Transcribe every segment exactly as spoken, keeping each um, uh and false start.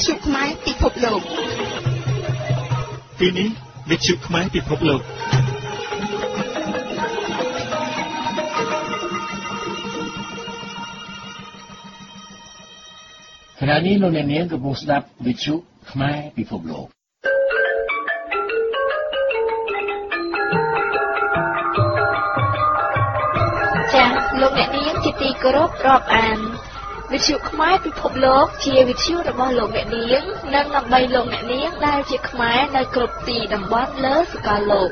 ទ្យុខ្មែរពិភពលោកទីនេះវិទ្យុខ្មែរពិភពលោកខណៈនេះលោកអ្នកនាងកំពុងស្ដាប់វិទ្យុខ្មែរពិភពលោកចា៎លោកអ្នកនាងជាទីគោរពរាប់អានវិទ្យុខ្មែរពិភពលោកជាវិទ្យុរបស់លោកអ្នកនាងនិងដើម្បីលោកអ្នកនាងដែលជាខ្មែរនៅគ្រប់ទីតំបន់លើសកលលោក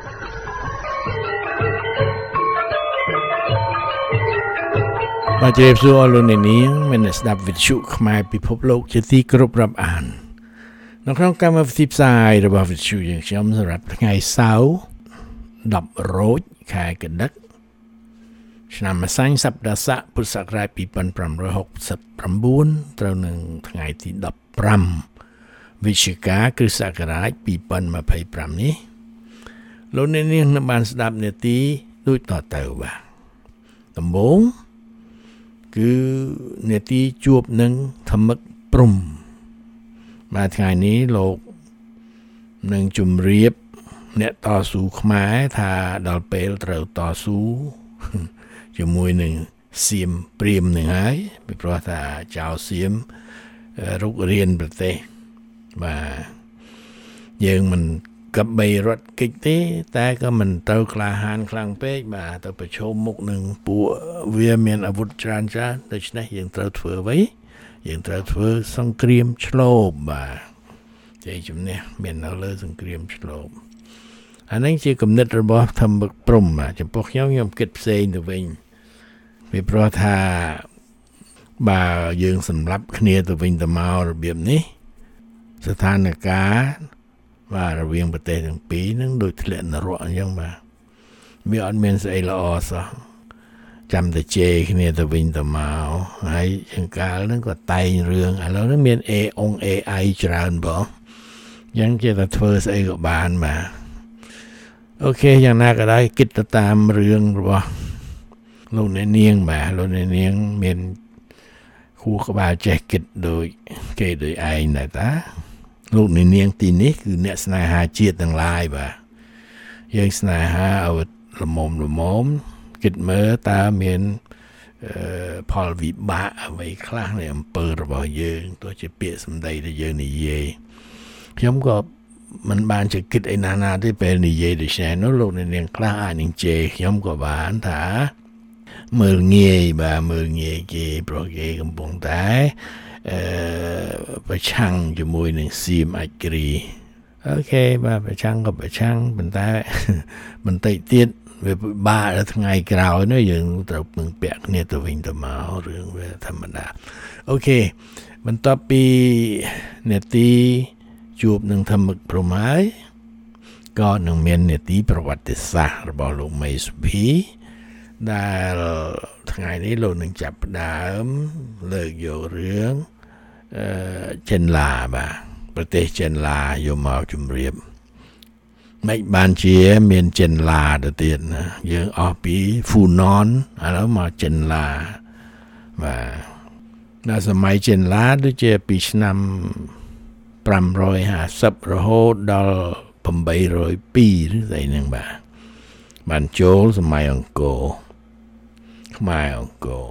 បាទជម្រាបសួរលោកអ្នកនាងមានស្ដាប់វិទ្យុខ្មែរពិភពលោកជាទីគោរពរាប់អាននៅក្នុងកម្មវិធីផ្សាយរបស់វិទ្យុយើងខ្ញុំសម្រាប់ថ្ងៃសៅរ៍ដប់រោចខែកដិកឆ្នាំម្សាញ់សប្តាហ៍ស័កពុទ្ធសករាជពីរពាន់ប្រាំរយហកសិប៩ត្រូវនឹងថ្ងៃទីដប់ប្រាំវិច្ឆិកាគ្រិស្តសករាជពីរពាន់ម្ភៃប្រាំនេះលោកអ្នកនាងនឹងបានស្ដាប់នាទីដូចតទៅបាទដំបូងគឺនាទីជួបនឹងធម្មឹកព្រំបាទថ្ងៃនេះលោកនឹងជម្រាបអ្នកតស៊ូខ្មែរថាដល់ពេលត្រូវតស៊ូជាមួយនឹងសៀមព្រាមនឹងហើយពីព្រោះថាចៅសៀមរុករៀនប្រទេសបាទយើងមិនកបីរត់កិច្ចទេតែក៏មិនត្រូវក្លាហានខ្លាំងពេកបាទទៅប្រឈមមុខនឹងពួកវាមានអាវុធច្រើនច្រើនដូច្នេះយើងត្រូវធ្វើអ្វីយើងត្រូវធ្វើសង្គ្រាមឆ្លូបបាទជ័យជំនះមាននៅលើសង្គ្រាមឆ្លូបអានេះជាគំនិតរបស់ធម្មឹកព្រំបាទចំពោះខ្ញុំខ្ញុំគិតផ្សេងទៅវិញវាព្រោះថាបើយើងសម្លាប់គ្នាទៅវិញទៅមករបៀបនេះស្ថានភាពបាទរវាងប្រទេសទាំងពីរនឹងដូចធ្លាក់នរកអញ្ចឹងបាទវាអត់មានស្អីល្អសោះចាំតែជេរគ្នាទៅវិញទៅមកហើយចង្កាលហ្នឹងក៏តែងរឿងឥឡូវហ្នឹងមាន A អង เอ ไอ ច្រើនបងអញ្ចឹងគេថាធ្វើស្អីក៏បានបាទអូខេយ៉ាងណាក៏ដោយគិតទៅតាមរឿងរបស់លោកអ្នកនាងបាទលោកអ្នកនាងមានគួរក្បាលចេះគិតដូចគេដូចឯងដែរតាលោកអ្នកនាងទីនេះគឺអ្នកស្នេហាជាតិទាំងឡាយបាទយើងស្នេហាឲ្យល្មមល្មមគិតមើលតើមានផលវិបាកអ្វីខ្លះในអំពើរបស់យើងទោះជាពាក្យសម្ដីដែលយើងនិយាយខ្ញុំក៏មិនបានជិះគិតអីណាណាទេពេលនិយាយដូចនេះនោះលោកអ្នកនាងខ្លះអាចនឹងជេរខ្ញុំក៏បានថាមើលងាយបាទមើលងាយគេព្រោះគេកំពុងតែអឺប្រឆាំងជាមួយនឹងសៀមអគ្គរីអូខេបាទប្រឆាំងក៏ប្រឆាំងប៉ុន្តែបន្តិចទៀតវាពិបាកដល់ថ្ងៃក្រោយនោះយើងត្រូវពឹងពាក់គ្នាទៅវិញទៅមករឿងវាធម្មតាអូខេបន្ទាប់ពីនាទីជួបនឹងធម្មឹកព្រំហើយក៏នឹងមាននាទីប្រវត្តិសាស្ត្ររបស់លោកមេសុភីដែលថ្ងៃនេះលោកនឹងចាប់ផ្ដើមលើកយករឿងអឺចិនឡាបាទប្រទេសចិនឡាយកមកជម្រាបមិនបានជាមានចិនឡាទៅទៀតណាយើងអស់ពីហ្វូណនឥឡូវមកចិនឡាបាទនៅសម័យចិនឡាដូចជាពីឆ្នាំប្រាំរយហាសិបរហូតដល់ប្រាំបីរយពីរឬស្អីហ្នឹងបាទបានចូលសម័យអង្គរខ្មែរអង្គរ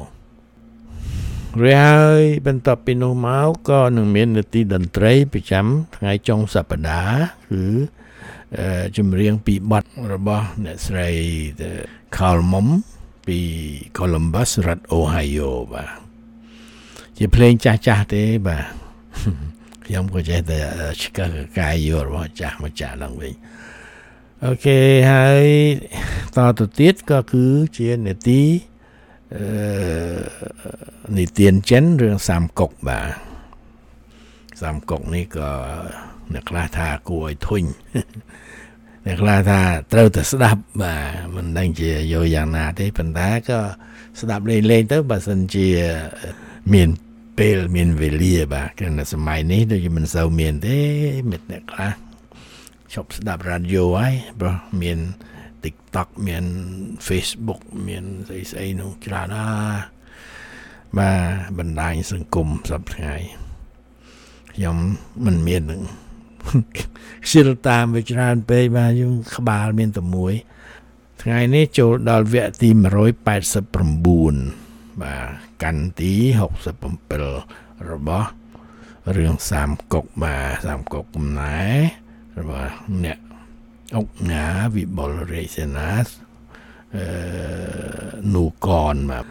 rồiហើយបន្ទាប់ពីនោះមកក៏នឹងមាននាទីតន្ត្រីប្រចាំថ្ងៃចុងសប្តាហ៍គឺចម្រៀងពីបទរបស់អ្នកស្រី Calmum ពី Columbus រដ្ឋ Ohio បាទជាភ្លេងចាស់ចាស់ទេបាទខ្ញុំក៏ចេះតែឆ្កឹះកាយយករបស់ចាស់មកចាស់ឡើងវិញអូខេហើយតទៅទៀតក៏គឺជានាទីអឺនិទានចិនរឿងសាមកុកបាទសាមកុកនេះក៏អ្នកខ្លះថាគួរឲ្យធុញអ្នកខ្លះថាត្រូវតែស្ដាប់បាទមិនដឹងជាយកយ៉ាងណាទេប៉ុន្តែក៏ស្ដាប់លេងលេងទៅបើសិនជាមានពេលមានវេលាបាទគឺនៅសម័យនេះដូចមិនសូវមានទេមិត្តអ្នកខ្លះឈប់ស្ដាប់រ៉ាឌីយ៉ូហើយព្រោះមាន TikTok មាន Facebook មានស្អីស្អីនោះច្រើនណាស់បាទបណ្ដាញសង្គមសប្តាហ៍ថ្ងៃខ្ញុំមិនមាននឹងខ្ជិលតាមវាច្រើនពេកបាទយើងក្បាលមានតែមួយថ្ងៃនេះចូលដល់វគ្គទីone eighty-nineបាទកាន់ទីsixty-sevenរបស់រឿងសាមកុកបាទសាមកុកកំណែរបស់អ្នកអុកញ៉ាវិបុលរេសេណាសអឺនូកនបាទ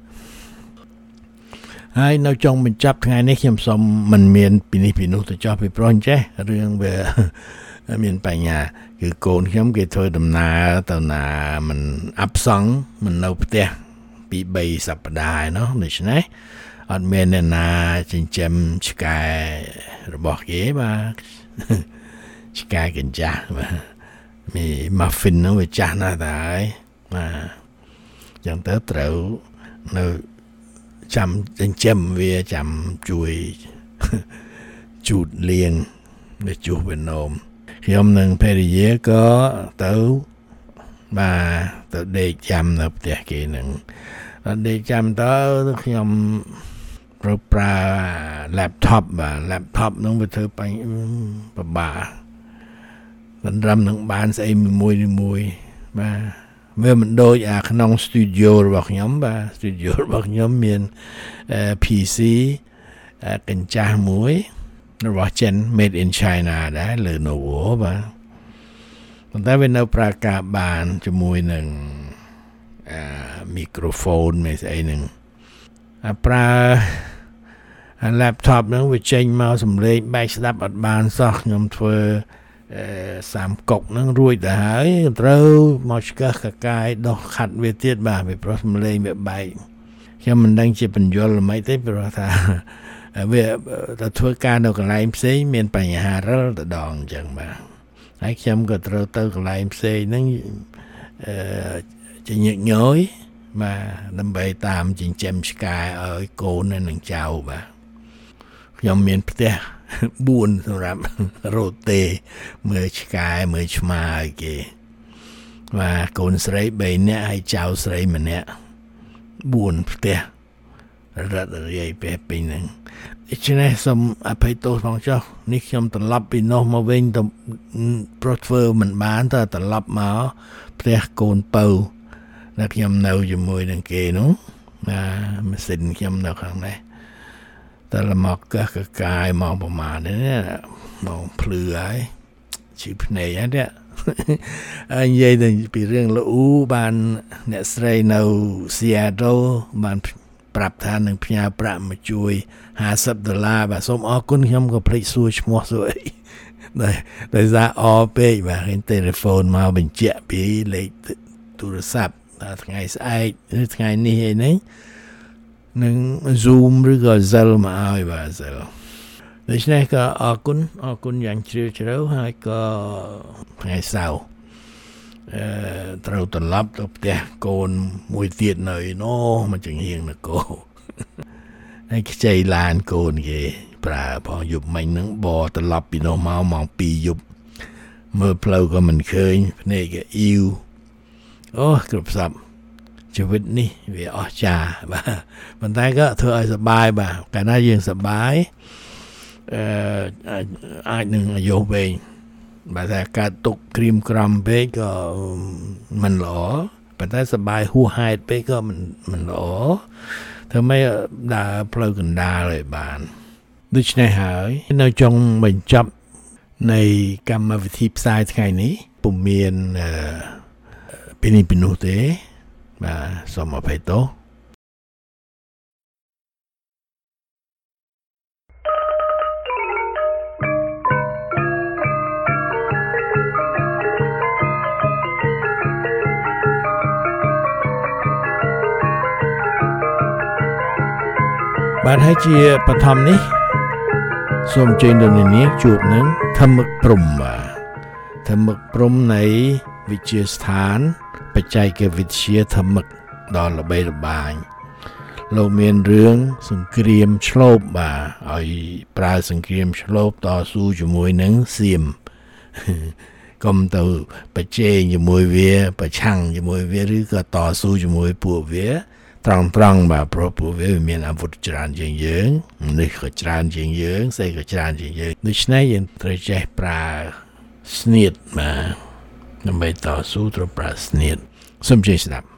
ហើយនៅចុងបញ្ចប់ថ្ងៃនេះខ្ញុំសូមមិនមានពីនេះពីនោះទៅចោះពីប្រុសចេះរឿងវាមានបញ្ហាគឺកូនខ្ញុំគេធ្វើដំណើរទៅណាមិនអាប់សង់មិននៅផ្ទះពីthreeសប្តាហ៍ណោះដូច្នេះអត់មានអ្នកណាចិញ្ចឹមឆ្កែរបស់គេបាទឆ្កែកញ្ចាស់បាទមីម៉ាហ្វិននោះវាចាស់ណាស់តែហើយបាទចឹងទៅត្រូវនៅចាំចិញ្ចឹមវាចាំជួយជូតលៀងđể chuột bên nôm khi ông nâng phê dễ có tới ba tới đây chăm nộp tiền kia nâng đây chăm tới khi ông rồi pra laptop và laptop nó bị thứ bánh bà bà mình râm nâng bán sẽ mùi mùi ba về mình đôi à khả năng studio bọc nhóm ba studio bọc nhóm miền uh, pê xê uh, cảnh tra muối nó bảo chân made in China ដែរលើនៅបាទប៉ុន្តែវានៅប្រើការបានជាមួយនឹងអឺមីក្រូហ្វូនមិនស្អីនឹងអាប្រើ laptop ហ្នឹងវាចេញមកសំឡេងបែកស្ដាប់អត់បានសោះខ្ញុំធ្វើអឺសាមកុកហ្នឹងរួចទៅហើយត្រូវមកឆ្កឹះកកាយដោះខាត់វាទៀតបាទវាប្រសំឡេងវាបែកខ្ញុំមិនដឹងជាបញ្យលល្មិចទេព្រោះថាវាទៅធ្វើការនៅកន្លែងផ្សេងមានបញ្ហារិលទៅដងអញ្ចឹងបាទហើយខ្ញុំក៏ត្រូវទៅកន្លែងផ្សេងហ្នឹងអឺជាញឹកញយបាទដើម្បីតាមចិញ្ចឹមឆ្កែឲ្យកូននិងចៅបាទខ្ញុំមានផ្ទះfourសម្រាប់រត់ទេមើលឆ្កែមើលឆ្មាឲ្យគេបាទកូនស្រីthreeនាក់ហើយចៅស្រីម្នាក់fourផ្ទះរត់រាយពេលពីហ្នឹងដូច្នេះសូមអភ័យទោសផងចុះនេះខ្ញុំត្រឡប់ពីនោះមកវិញទៅប្រធ្វើមិនបានទៅត្រឡប់មកផ្ទះកូនពៅដែលខ្ញុំនៅជាមួយនឹងគេនោះណាម៉ាស៊ីនខ្ញុំនៅខាងនេះតែមកកកកាយមកប្រមាណនេះមកភ្លឺហើយជិះភ្នែកហ្នឹងហើយនិយាយទៅពីរឿងលូបានអ្នកស្រីនៅ Seattle បានប្រាប់ថានឹងផ្ញើប្រាក់មកជួយfiftyដុល្លារបាទសូមអរគុណខ្ញុំក៏ភ្លេចសួរឈ្មោះសួរអីតែតែសារអពេកបាទឃើញទូរស័ព្ទមកបញ្ជាក់ពីលេខទូរស័ព្ទថាថ្ងៃស្អែកឬថ្ងៃនេះឯនេះនឹង Zoom ឬក៏ Zelle មកឲ្យបាទ Zelle ដូច្នេះក៏អរគុណអរគុណយ៉ាងជ្រាលជ្រៅហើយក៏ថ្ងៃសៅរ៍អឺត្រូវត្រឡប់ទៅផ្ទះកូនមួយទៀតនៅនោះមកចង្ហៀងនគរហើយខ្ចីឡានកូនគេប្រើផងយប់មិញហ្នឹងបត្រឡប់ពីនោះមកម៉ោងtwoយប់មើលផ្លូវក៏មិនឃើញភ្នែកក៏អ៊ីវអូគ្រប់សពជីវិតនេះវាអស្ចារ្យបាទប៉ុន្តែក៏ធ្វើឲ្យសប្បាយបាទកាលណាយើងសប្បាយអឺអាចនឹងអាយុវែងបើថាការទុកក្រៀមក្រំពេកក៏មិនល្អប៉ុន្តែសប្បាយហួសហេតុពេកក៏មិនមិនល្អធ្វើម៉េចដើរផ្លូវកណ្ដាលឲ្យបានដូច្នេះហើយនៅចុងបញ្ចប់នៃកម្មវិធីផ្សាយថ្ងៃនេះពុំមានពីនេះពីនោះទេបាទសូមអភ័យទោសបាទហើយជាបឋមនេះសូមជើញដល់នាងជួបនឹងធម្មឹកព្រំបាទធម្មឹកព្រំនៃវិទ្យាស្ថានបច្ចេកវិទ្យាធម្មឹកដ៏ល្បីល្បាញលោកមានរឿងសង្គ្រាមឆ្លូបបាទឲ្យប្រើសង្គ្រាមឆ្លូបតស៊ូជាមួយនឹងសៀមកុំទៅប្រជែងជាមួយវាប្រឆាំងជាមួយវាឬក៏តស៊ូជាមួយពួកវាត្រង់ត្រង់បាទព្រោះពួកវាមានអាវុធច្រើនជាងយើងនេះក៏ច្រើនជាងយើងស្អីក៏ច្រើនជាងយើងដូច្នេះយើងត្រូវចេះប្រើស្នៀតបាទដើម្បីតស៊ូត្រូវប្រើស្នៀតសូមជឿស្ដាប់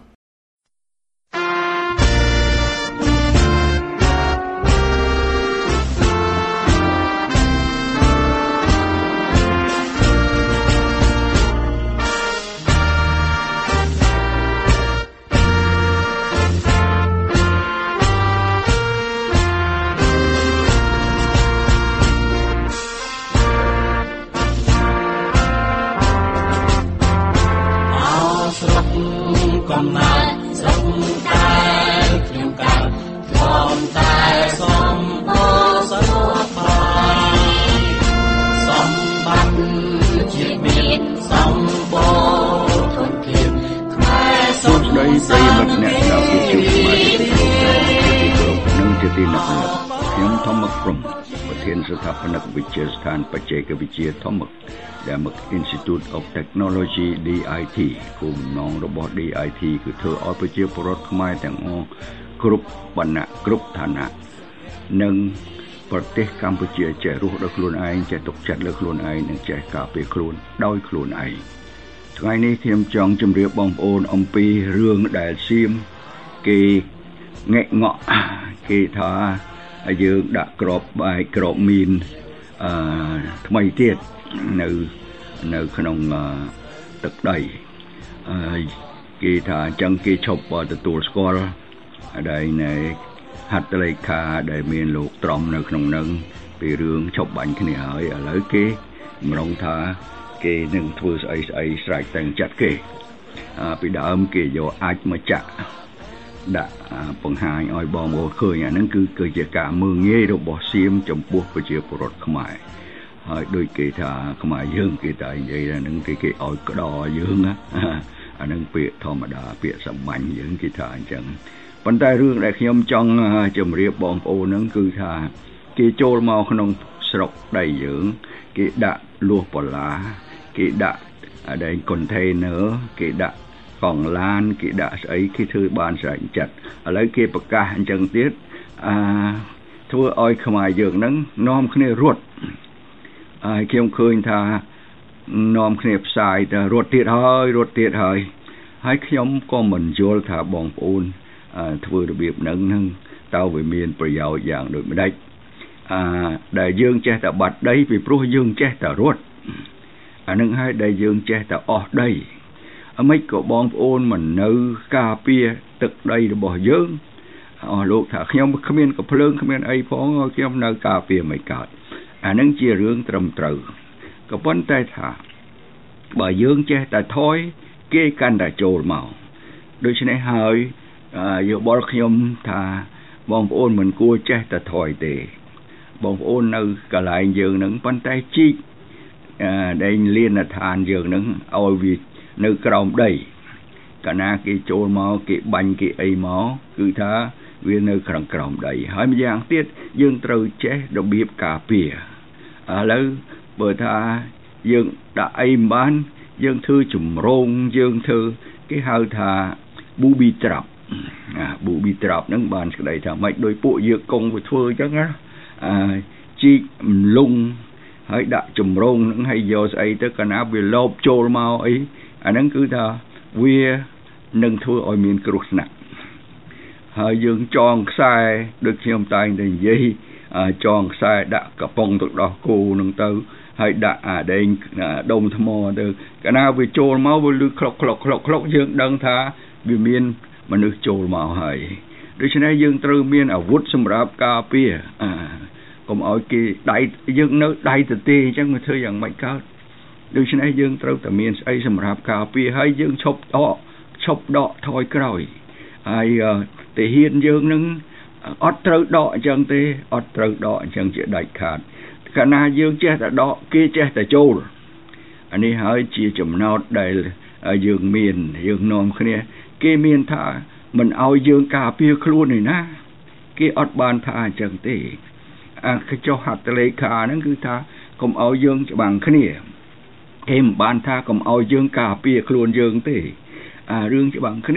ស្ថាបនិកវិទ្យាស្ថានបច្ចេកវិទ្យាធម្មដែលមក Institute of Technology ឌី ไอ ที គោលបំណងរបស់ ឌី ไอ ที គឺធ្វើឲ្យប្រជាពលរដ្ឋខ្មែរទាំងអស់គ្រប់វណ្ណៈគ្រប់ឋានៈនិងប្រទេសកម្ពុជាចេះរស់ដោយខ្លួនឯងចេះទុកចិត្តលើខ្លួនឯងនិងចេះការពារខ្លួនដោយខ្លួនឯងថ្ងៃនេះខ្ញុំចង់ជម្រាបបងប្អូនអំពីរឿងដែលសៀមគេងាក់ងក់គេថាយើងដាក់ក្របបាយក្របមីនអឺថ្មីទៀតនៅនៅក្នុងទឹកដីអឺគេថាអញ្ចឹងគេឈប់ទទួលស្គាល់ដែលនៅហត្ថលេខាដែលមានលោកត្រំនៅក្នុងនឹងពីរឿងឈប់បាញ់គ្នាហើយឥឡូវគេម្ដងថាគេនឹងធ្វើស្អីស្អីស្រែកតែងចិត្តគេពីដើមគេយកអាចមកចាក់ដាក់បង្ហាញឲ្យបងប្អូនឃើញអាហ្នឹងគឺគឺជាការមើងងាយរបស់សៀមចំពោះប្រជាពលរដ្ឋខ្មែរហើយដូចគេថាខ្មែរយើងគេតែនិយាយថាហ្នឹងគេគេឲ្យក្តរយើងណាអាហ្នឹងពាក្យធម្មតាពាក្យសាមញ្ញយើងគេថាអញ្ចឹងប៉ុន្តែរឿងដែលខ្ញុំចង់ជម្រាបបងប្អូនហ្នឹងគឺថាគេចូលមកក្នុងស្រុកដីយើងគេដាក់លួសបន្លាគេដាក់ដែល container គេដាក់កង់ឡានគេដាក់ស្អីគេធ្វើបានស្រេចចិត្តឥឡូវគេប្រកាសអញ្ចឹងទៀតអាធ្វើឲ្យខ្មែរយើងហ្នឹងនាំគ្នារត់ហើយខ្ញុំឃើញថានាំគ្នាផ្សាយតែរត់ទៀតហើយរត់ទៀតហើយហើយខ្ញុំក៏មិនយល់ថាបងប្អូនធ្វើរបៀបហ្នឹងហ្នឹងតើវាមានប្រយោជន៍យ៉ាងដូចម្ដេចអាដែលយើងចេះតែបាត់ដីពីព្រោះយើងចេះតែរត់អានឹងហើយដែលយើងចេះតែអស់ដីអ្មេចក៏បងប្អូនមិននៅការពារទឹកដីរបស់យើងអស់លោកថាខ្ញុំគ្មានកំភ្លើងគ្មានអីផងខ្ញុំនៅការពារមិនកើតអានឹងជារឿងត្រឹមត្រូវក៏ប៉ុន្តែថាបើយើងចេះតែថយគេកាន់តែចូលមកដូច្នេះហើយយោបល់ខ្ញុំថាបងប្អូនមិនគួរចេះតែថយទេបងប្អូននៅកន្លែងយើងនឹងប៉ុន្តែជីកដែលលានដ្ឋានយើងនឹងឲ្យវានៅក្រោមដីកាលណាគេចូលមកគេបាញ់គេអីមកគឺថាវានៅក្រោមក្រោមដីហើយម្យ៉ាងទៀតយើងត្រូវចេះរបៀបការពារឥឡូវបើថាយើងដាក់អីមិនបានយើងធ្វើជំរងយើងធ្វើគេហៅថា booby trap អា booby trap ហ្នឹងបានស្ដីថាម៉េចដោយពួកយើងកងវាធ្វើអញ្ចឹងណាអាជីកម្លុងហើយដាក់ជំរងហ្នឹងហើយយកស្អីទៅកាលណាវាលោបចូលមកអីអាហ្នឹងគឺថាវានឹងធ្វើឲ្យមានគ្រោះថ្នាក់ហើយយើងចងខ្សែដូចខ្ញុំតែងតែនិយាយចងខ្សែដាក់កំប៉ុងទឹកដោះគោហ្នឹងទៅហើយដាក់អាដែងដុំថ្មទៅកាលណាវាចូលមកវាលឺក្លុកក្លុកក្លុកក្លុកយើងដឹងថាវាមានមនុស្សចូលមកហើយដូច្នេះយើងត្រូវមានអាវុធសម្រាប់ការពារអាកុំឲ្យគេដៃយើងនៅដៃទៅទេអញ្ចឹងវាធ្វើយ៉ាងម៉េចកើតដូច្នេះយើងត្រូវតែមានស្អីសម្រាប់ការពារហើយយើងឈប់ដកឈប់ដកថយក្រោយហើយទាហានយើងនឹងអត់ត្រូវដកអញ្ចឹងទេអត់ត្រូវដកអញ្ចឹងជាដាច់ខាតកាលណាយើងចេះតែដកគេចេះតែចូលអានេះហើយជាចំណោទដែលយើងមានយើងនាំគ្នាគេមានថាមិនឲ្យយើងការពារខ្លួននេះណាគេអត់បានថាអញ្ចឹងទេអាកញ្ចុះហត្ថលេខាហ្នឹងគឺថាកុំឲ្យយើងច្បាំងគ្នាគេមិនបានថាកុំឲ្យយើងការពារខ្លួនយើងទេអារឿងច្បាំងគ្នា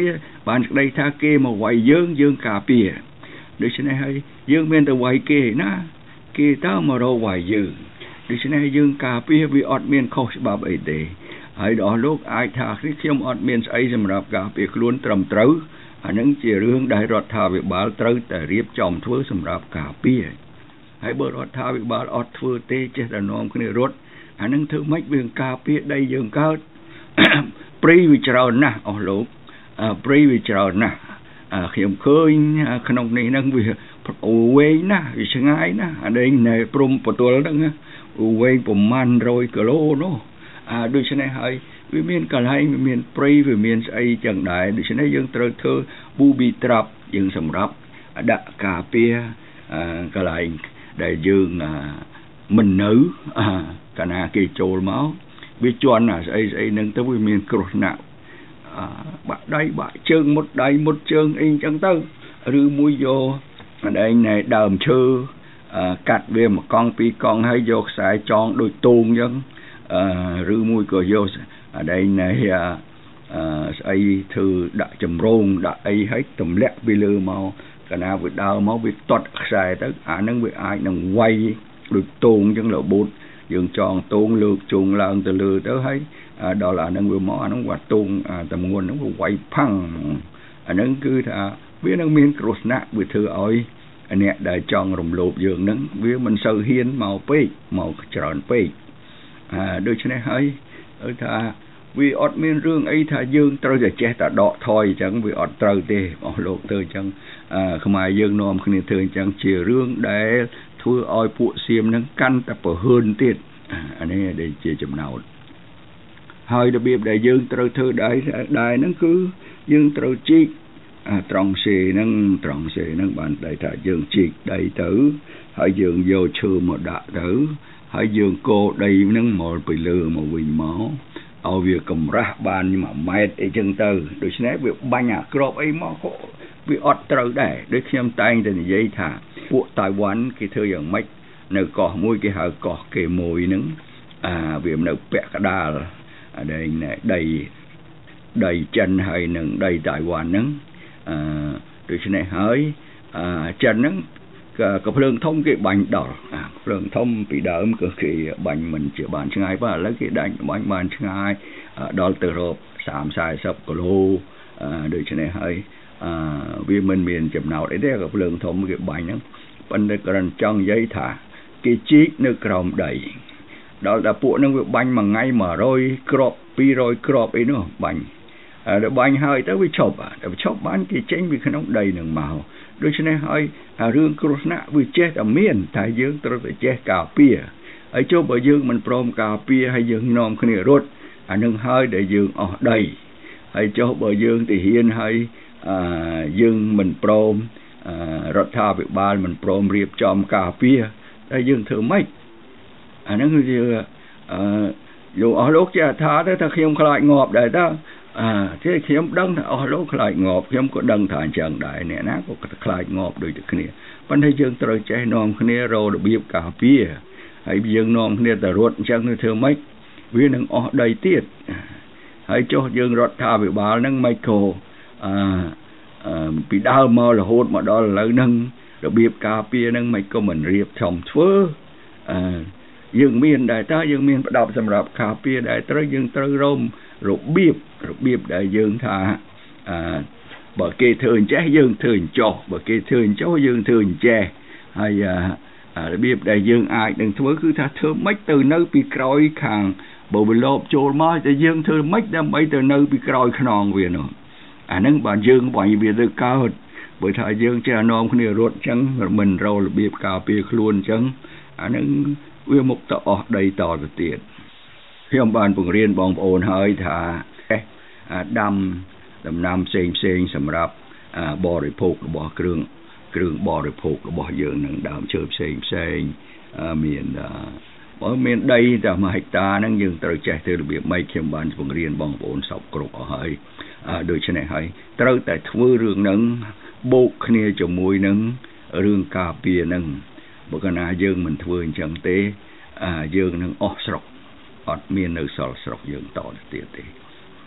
បានក្តីថាគេមកវាយយើងយើងការពារដូច្នេះហើយយើងមានតែវាយគេណាគេតើមករកវាយយើងដូច្នេះយើងការពារវាអត់មានខុសច្បាប់អីទេហើយដល់លោកអាចថាខ្ញុំអត់មានស្អីសម្រាប់ការពារខ្លួនត្រឹមត្រូវអានឹងជារឿងដែលរដ្ឋាភិបាលត្រូវតែរៀបចំធ្វើសម្រាប់ការពារហើយបើរដ្ឋាភិបាលអត់ធ្វើទេចេះតែនាំគ្នារត់អានឹងធ្វើម៉េចវាការពារដីយើងកើតព្រៃវាច្រើនណាស់អស់លោកព្រៃវាច្រើនណាស់ខ្ញុំឃើញក្នុងនេះហ្នឹងវាវែងណាស់វាឆ្ងាយណាស់អានេះនៅព្រំបទល់ហ្នឹងវែងប្រមាណរយគីឡូនោះអាដូច្នេះហើយវាមានកន្លែងវាមានព្រៃវាមានស្អីចឹងដែរដូច្នេះយើងត្រូវធ្វើ booby trap យើងសម្រាប់ដាក់ការពារកន្លែងដែលយើងមិននៅកាលណាគេចូលមកវាជន់ស្អីស្អីហ្នឹងទៅវាមានគ្រោះថ្នាក់បាក់ដៃបាក់ជើងមុតដៃមុតជើងអីចឹងទៅឬមួយយកឯងណែដើមឈើកាត់វាមួយកង់ពីរកង់ហើយយកខ្សែចងដូចតូងចឹងឬមួយក៏យកឯងណែស្អីធ្វើដាក់ចម្រងដាក់អីហើយទម្លាក់ពីលើមកកាលណាវាដើរមកវាទាត់ខ្សែទៅអានឹងវាអាចនឹងវាយដូចតូងចឹងរបូតយើងចងតូងលើកជុងឡើងទៅលើទៅហើយដល់អានឹងវាមកអានឹងវាតូងតម្ងន់នឹងវាវាយផាំងអានឹងគឺថាវានឹងមានគ្រោះថ្នាក់វាធ្វើឲ្យអ្នកដែលចង់រំលោភយើងនឹងវាមិនសូវហ៊ានមកពេកមកច្រើនពេកអាដូច្នេះហើយថាវាអត់មានរឿងអីថាយើងត្រូវតែចេះតែដកថយអញ្ចឹងវាអត់ត្រូវទេអស់លោកទៅអញ្ចឹងខ្មែរយើងនាំគ្នាធ្វើអញ្ចឹងជារឿងដែលធ្វើឲ្យពួកសៀមនឹងកាន់តែប្រហើនទៀតអានេះដែលជាចំណោទហើយរបៀបដែលយើងត្រូវធ្វើដែរដែរហ្នឹងគឺយើងត្រូវជីកត្រង់សេហ្នឹងត្រង់សេហ្នឹងបានតែថាយើងជីកដីទៅហើយយើងយកឈើមកដាក់ទៅហើយយើងកោដីហ្នឹងមកពីលើមកវិញមកឲ្យវាកម្រាស់បានមួយម៉ែត្រអីចឹងទៅដូច្នេះវាបាញ់អាក្របអីមកក៏វាអត់ត្រូវដែរដូចខ្ញុំតែងតែនិយាយថាពួកតៃវ៉ាន់គេធ្វើយ៉ាងម៉េចនៅកោះមួយគេហៅកោះគេមួយហ្នឹងអាវានៅពាក់កណ្ដាលដីដីដីចិនហើយនឹងដីតៃវ៉ាន់ហ្នឹងអឺដូច្នេះហើយអាចិនហ្នឹងក៏ភ្លើងធំគេបាញ់ដល់ភ្លើងធំពីដើមគឺគេបាញ់មិនជាបានឆ្ងាយប៉ុន្តែឥឡូវគេដាច់បាញ់បានឆ្ងាយដល់ទៅរកសាមសាសគីឡូដូច្នេះហើយអឺវាមិនមានចំណោទអីទេក៏ភ្លើងធំគេបាញ់ហ្នឹងប៉ុន្តែគ្រាន់ចង់និយាយថាគេជីកនៅក្រោមដីដល់តែពួកហ្នឹងវាបាញ់មួយថ្ងៃមួយរយគ្រាប់ពីរយគ្រាប់អីនោះបាញ់ដល់បាញ់ហើយទៅវាឈប់តែវាឈប់បានគេចេញពីក្នុងដីនឹងមកដូច្នេះហើយរឿងគ្រោះថ្នាក់វាចេះតែមានតែយើងត្រូវតែចេះការពារហើយចុះបើយើងមិនព្រមការពារហើយយើងនាំគ្នារត់អានឹងហើយដែលយើងអស់ដីហើយចុះបើយើងទៅហ៊ានហើយអឺយើងមិនព្រមរដ្ឋាភិបាលមិនព្រមរៀបចំការពារតែយើងធ្វើម៉េចអានឹងគឺជាអឺលោកអស់លោកជាថាទៅថាខ្ញុំខ្លាចងាប់ដែរតើអាទេខ្ញុំដឹងថាអស់លោកខ្លាចងាប់ខ្ញុំក៏ដឹងថាអញ្ចឹងដែរអ្នកណាក៏ខ្លាចងាប់ដូចតែគ្នាប៉ុន្តែយើងត្រូវចេះនាំគ្នារករបៀបការពារហើយយើងនាំគ្នាទៅរត់អញ្ចឹងទៅធ្វើម៉េចវានឹងអស់ដីទៀតហើយចុះយើងរដ្ឋាភិបាលហ្នឹងមិនក៏អឺពីដើមមករហូតមកដល់ឥឡូវហ្នឹងរបៀបការពារហ្នឹងមិនក៏មិនរៀបចំធ្វើអឺយើងមានដែរតើយើងមានប្រដាប់សម្រាប់ការពារដែរត្រូវយើងត្រូវរំរបៀបរបៀបដែលយើងថាអឺបើគេធ្វើអញ្ចេះយើងធ្វើអញ្ចោះបើគេធ្វើអញ្ចោះយើងធ្វើអញ្ចេះហើយរបៀបដែលយើងអាចនឹងធ្វើគឺថាធ្វើម៉េចទៅនៅពីក្រោយខាងបើវាលបចូលមកតែយើងធ្វើម៉េចដើម្បីទៅនៅពីក្រោយខ្នងវានោះអាហ្នឹងបើយើងបាញ់វាទៅកើតបើថាយើងចេះនាំគ្នារត់អញ្ចឹងមិនរករបៀបការពារខ្លួនអញ្ចឹងអាហ្នឹងវាមុខទៅអស់ដីតទៅទៀតខ្ញុំបានបង្រៀនបងប្អូនហើយថាដាំដំណាំផ្សេងផ្សេងសម្រាប់បរិភោគរបស់គ្រឿងគ្រឿងបរិភោគរបស់យើងនឹងដើមឈើផ្សេងផ្សេងមានបើមានដីតែមួយហិកតាហ្នឹងយើងត្រូវចេះធ្វើរបៀបម៉េចខ្ញុំបានបង្រៀនបងប្អូនសពគ្រប់អស់ហើយដូច្នេះហើយត្រូវតែធ្វើរឿងហ្នឹងបូកគ្នាជាមួយនឹងរឿងការពារហ្នឹងបើកាលណាយើងមិនធ្វើអញ្ចឹងទេយើងនឹងអស់ស្រុកអត់មាននៅសល់ស្រុកយើងតទៅទៀតទេ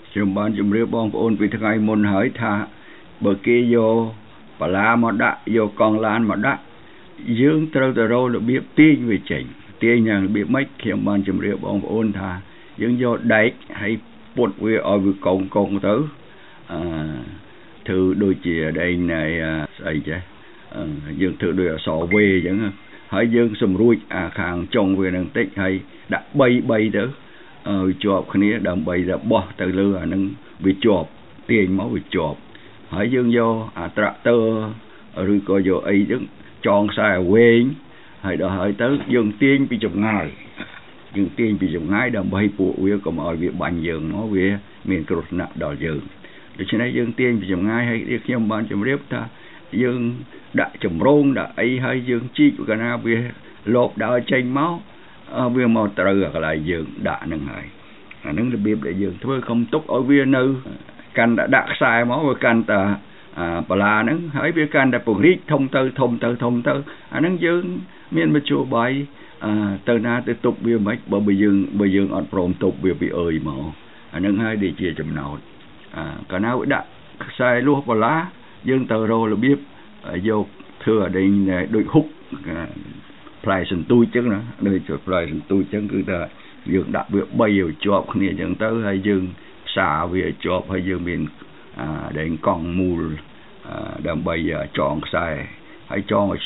ខ្ញុំបានជម្រាបបងប្អូនពីថ្ងៃមុនហើយថាបើគេយកបលាមកដាក់យកកងឡានមកដាក់យើងត្រូវទៅរករបៀបទាញវាចេញទាញយ៉ាងរបៀបម៉េចខ្ញុំបានជម្រាបបងប្អូនថាយើងយកដែកហើយពុតវាឲ្យវាកងកងទៅអឺធ្វើដូចជាដែកនៃស្អីចេះយើងធ្វើដូចអក្សរ V អញ្ចឹងហើយយើងសម្រួចអាខាងចុងវានឹងតិចហើយដាក់3 3ទៅឲ្យជាប់គ្នាដើម្បីទៅបោះទៅលើអានឹងវាជាប់ទាញមកវាជាប់ហើយយើងយកអាត្រាក់ទ័រឬក៏យកអីចឹងចងខ្សែវែងហើយដល់ហើយទៅយើងទាញពីចម្ងាយយើងទាញពីចម្ងាយដើម្បីពួកវាកុំឲ្យវាបាញ់យើងមកវាមានគ្រោះថ្នាក់ដល់យើងដូច្នេះយើងទាញពីចម្ងាយហើយខ្ញុំបានជម្រាបថាយើងដាក់ចម្រងដាក់អីហើយយើងជីកកាលណាវាលបដើរចេញមកវាមកត្រូវកន្លែងយើងដាក់ហ្នឹងហើយអាហ្នឹងរបៀបដែលយើងធ្វើកុំទុកឲ្យវានៅកាន់តែដាក់ខ្សែមកវាកាន់តែបលាហ្នឹងហើយវាកាន់តែពង្រីកធំទៅធំទៅធំទៅអាហ្នឹងយើងមានមធ្យោបាយទៅណាទៅទប់វាមិនបើបើយើងបើយើងអត់ព្រមទប់វាពីអើយមកអាហ្នឹងហើយដែលជាចំណោទកាលណាដាក់ខ្សែលួសបលាយើងទៅរករបៀបយកធ្វើឲ្យដូចហុកផ្លែសន្ទូចចឹងណាដូចជាផ្លែសន្ទូចចឹងគឺថាយើងដាក់វាបីឲ្យជាប់គ្នាចឹងទៅហើយយើងផ្សារវាជាប់ហើយយើងមានដែងកង់មូលដើម្បីចងខ្សែហើយចងឲ្យ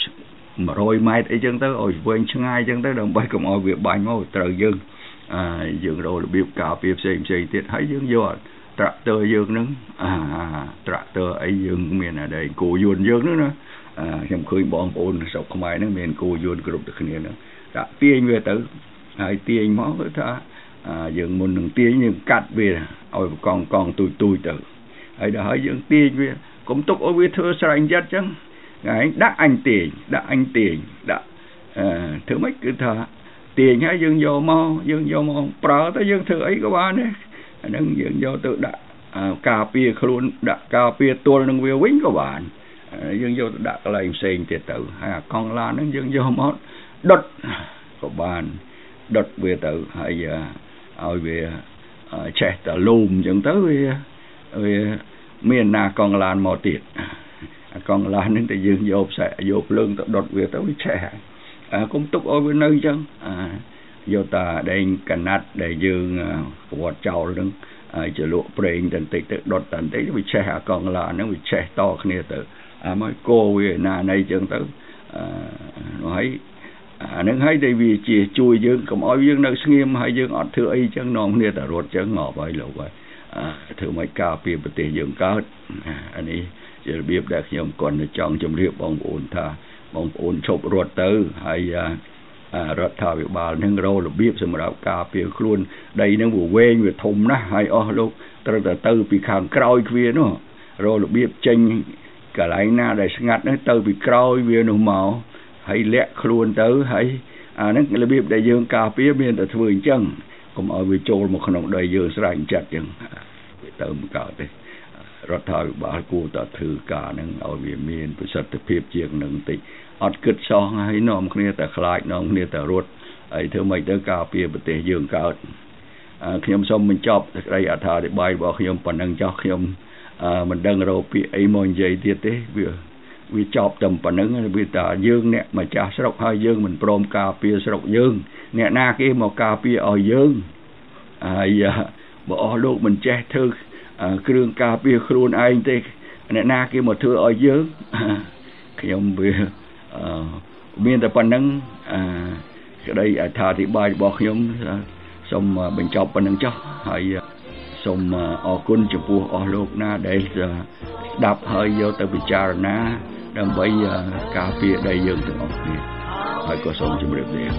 100ម៉ែត្រអីចឹងទៅឲ្យវែងឆ្ងាយចឹងទៅដើម្បីកុំឲ្យវាបាញ់មកត្រូវយើងយើងរករបៀបការពារផ្សេងផ្សេងទៀតហើយយើងយកត្រាក់ទ័រយើងហ្នឹងអាត្រាក់ទ័រអីយើងមានអាដែងគោយន្តយើងហ្នឹងណាខ្ញុំឃើញបងប្អូនស្រុកខ្មែរហ្នឹងមានគោយន្តគ្រប់តែគ្នាហ្នឹងដាក់ទាញវាទៅហើយទាញមកគឺថាយើងមុននឹងទាញយើងកាត់វាឲ្យកង់កង់ទូចទូចទៅហើយដល់ហើយយើងទាញវាកុំទុកឲ្យវាធ្វើស្រែងចិត្តចឹងហើយដាក់អញទាញដាក់អញទាញដាក់អឺធ្វើម៉េចគឺថាទាញហើយយើងយកមកយើងយកមកប្រើទៅយើងធ្វើអីក៏បានដែរអាហ្នឹងយើងយកទៅដាក់ការពារខ្លួនដាក់ការពារទល់នឹងវាវិញក៏បានយើងយកទៅដាក់កន្លែងផ្សេងទៀតទៅហើយអាកង់ឡានហ្នឹងយើងយកមកដុតក៏បានដុតវាទៅហើយឲ្យវាឆេះតលូមអញ្ចឹងទៅវាវាមានណាកង់ឡានមកទៀតអាកង់ឡានហ្នឹងតែយើងយកផ្សែយកភ្លើងទៅដុតវាទៅវាឆេះអាកុំទុកឲ្យវានៅអញ្ចឹងអាយកតាដែងកណាត់ដែលយើងប្រវត្តិចោលហ្នឹងហើយចលក់ប្រេងតន្តិចទៅដុតតន្តិចវាឆេះអាកង់ឡានហ្នឹងវាឆេះតគ្នាទៅអាមកគោវាណាណីអញ្ចឹងទៅអឺហើយអានឹងហើយដែលវាជាជួយយើងកុំឲ្យយើងនៅស្ងៀមហើយយើងអត់ធ្វើអីអញ្ចឹងនាំគ្នាតែរត់អញ្ចឹងងាប់ហើយលោកហើយធ្វើមិនការពារប្រទេសយើងកើតអានេះជារបៀបដែលខ្ញុំគាត់ចង់ជម្រាបបងប្អូនថាបងប្អូនឈប់រត់ទៅហើយរដ្ឋាភិបាលនឹងរករបៀបសម្រាប់ការពារខ្លួនដីនឹងវាវែងវាធំណាស់ហើយអស់លោកត្រូវតែទៅពីខាងក្រោយវានោះរករបៀបចេញកន្លែងណាដែលស្ងាត់នោះទៅពីក្រោយវានោះមកហើយលាក់ខ្លួនទៅហើយអាហ្នឹងរបៀបដែលយើងការពារមានតែធ្វើអញ្ចឹងកុំឲ្យវាចូលមកក្នុងដីយើងស្រេចចិត្តអញ្ចឹងវាទៅមិនកើតទេរដ្ឋាភិបាលគួរតែធ្វើការហ្នឹងឲ្យវាមានប្រសិទ្ធភាពជាងនឹងតិចអត់គិតសោះហើយនាំគ្នាតែខ្លាចនាំគ្នាតែរត់ហើយធ្វើម៉េចទៅការពារប្រទេសយើងកើតខ្ញុំសូមបញ្ចប់សេចក្តីអត្ថាធិប្បាយរបស់ខ្ញុំប៉ុណ្ណឹងចោះខ្ញុំមិនដឹងរកពាក្យអីមកនិយាយទៀតទេវាវាចប់តែប៉ុណ្្នឹងវាថាយើងអ្នកម្ចាស់ស្រុកហើយយើងមិនព្រមការពារស្រុកយើងអ្នកណាគេមកការពារឲ្យយើងហើយបើអស់លោកមិនចេះធ្វើគ្រឿងការពារខ្លួនឯងទេអ្នកណាគេមកធ្វើឲ្យយើងខ្ញុំវាមានតែប៉ុណ្្នឹងក្តីអត្ថាធិប្បាយរបស់ខ្ញុំសូមបញ្ចប់ប៉ុណ្្នឹងចុះហើយសូមអរគុណចំពោះអស់លោកណាដែលស្ដាប់ហើយយកទៅពិចារណាដើម្បីការពារដីយើងទាំងអស់គ្នាហើយក៏សូមជម្រាបលា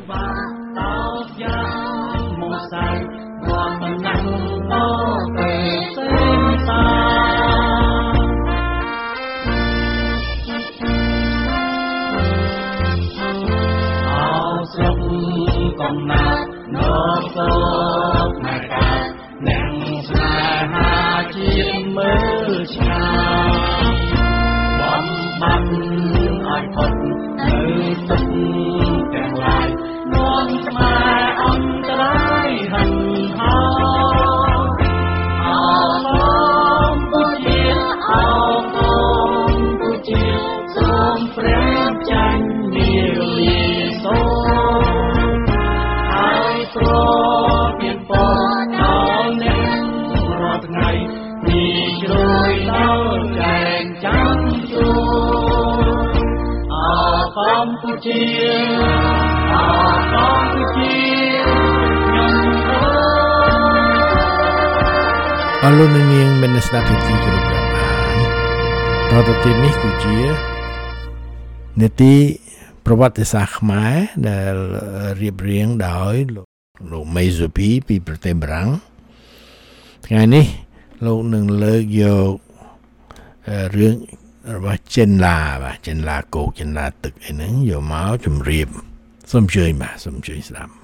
កំណាត់នៅសូកណែកាអ្នកស្នេហាជាតិមើលឆ្ងាយបំបាំងឲ្យផុតនៅទឹកទាំងឡាយនាំស្នេហ៍អន្តរាយហិនហោអអរលោកនាងមានស្ដាប់ទីគ្រប់ប្របានតទៅទីនេះគឺជានីតិប្រវត្តិសាស្ត្រខ្មែរដែលរៀបរៀងដោយលោកមេសូពីពីប្រទេសបារាំងថ្ងៃនេះលោកនឹងលើកយករឿងរបស់ចិនឡាបាទចិនឡាគោកចិនឡាទឹកអីហ្នឹងយកមកជម្រាបសូមជួយបាទសូមជួយស្ដាប់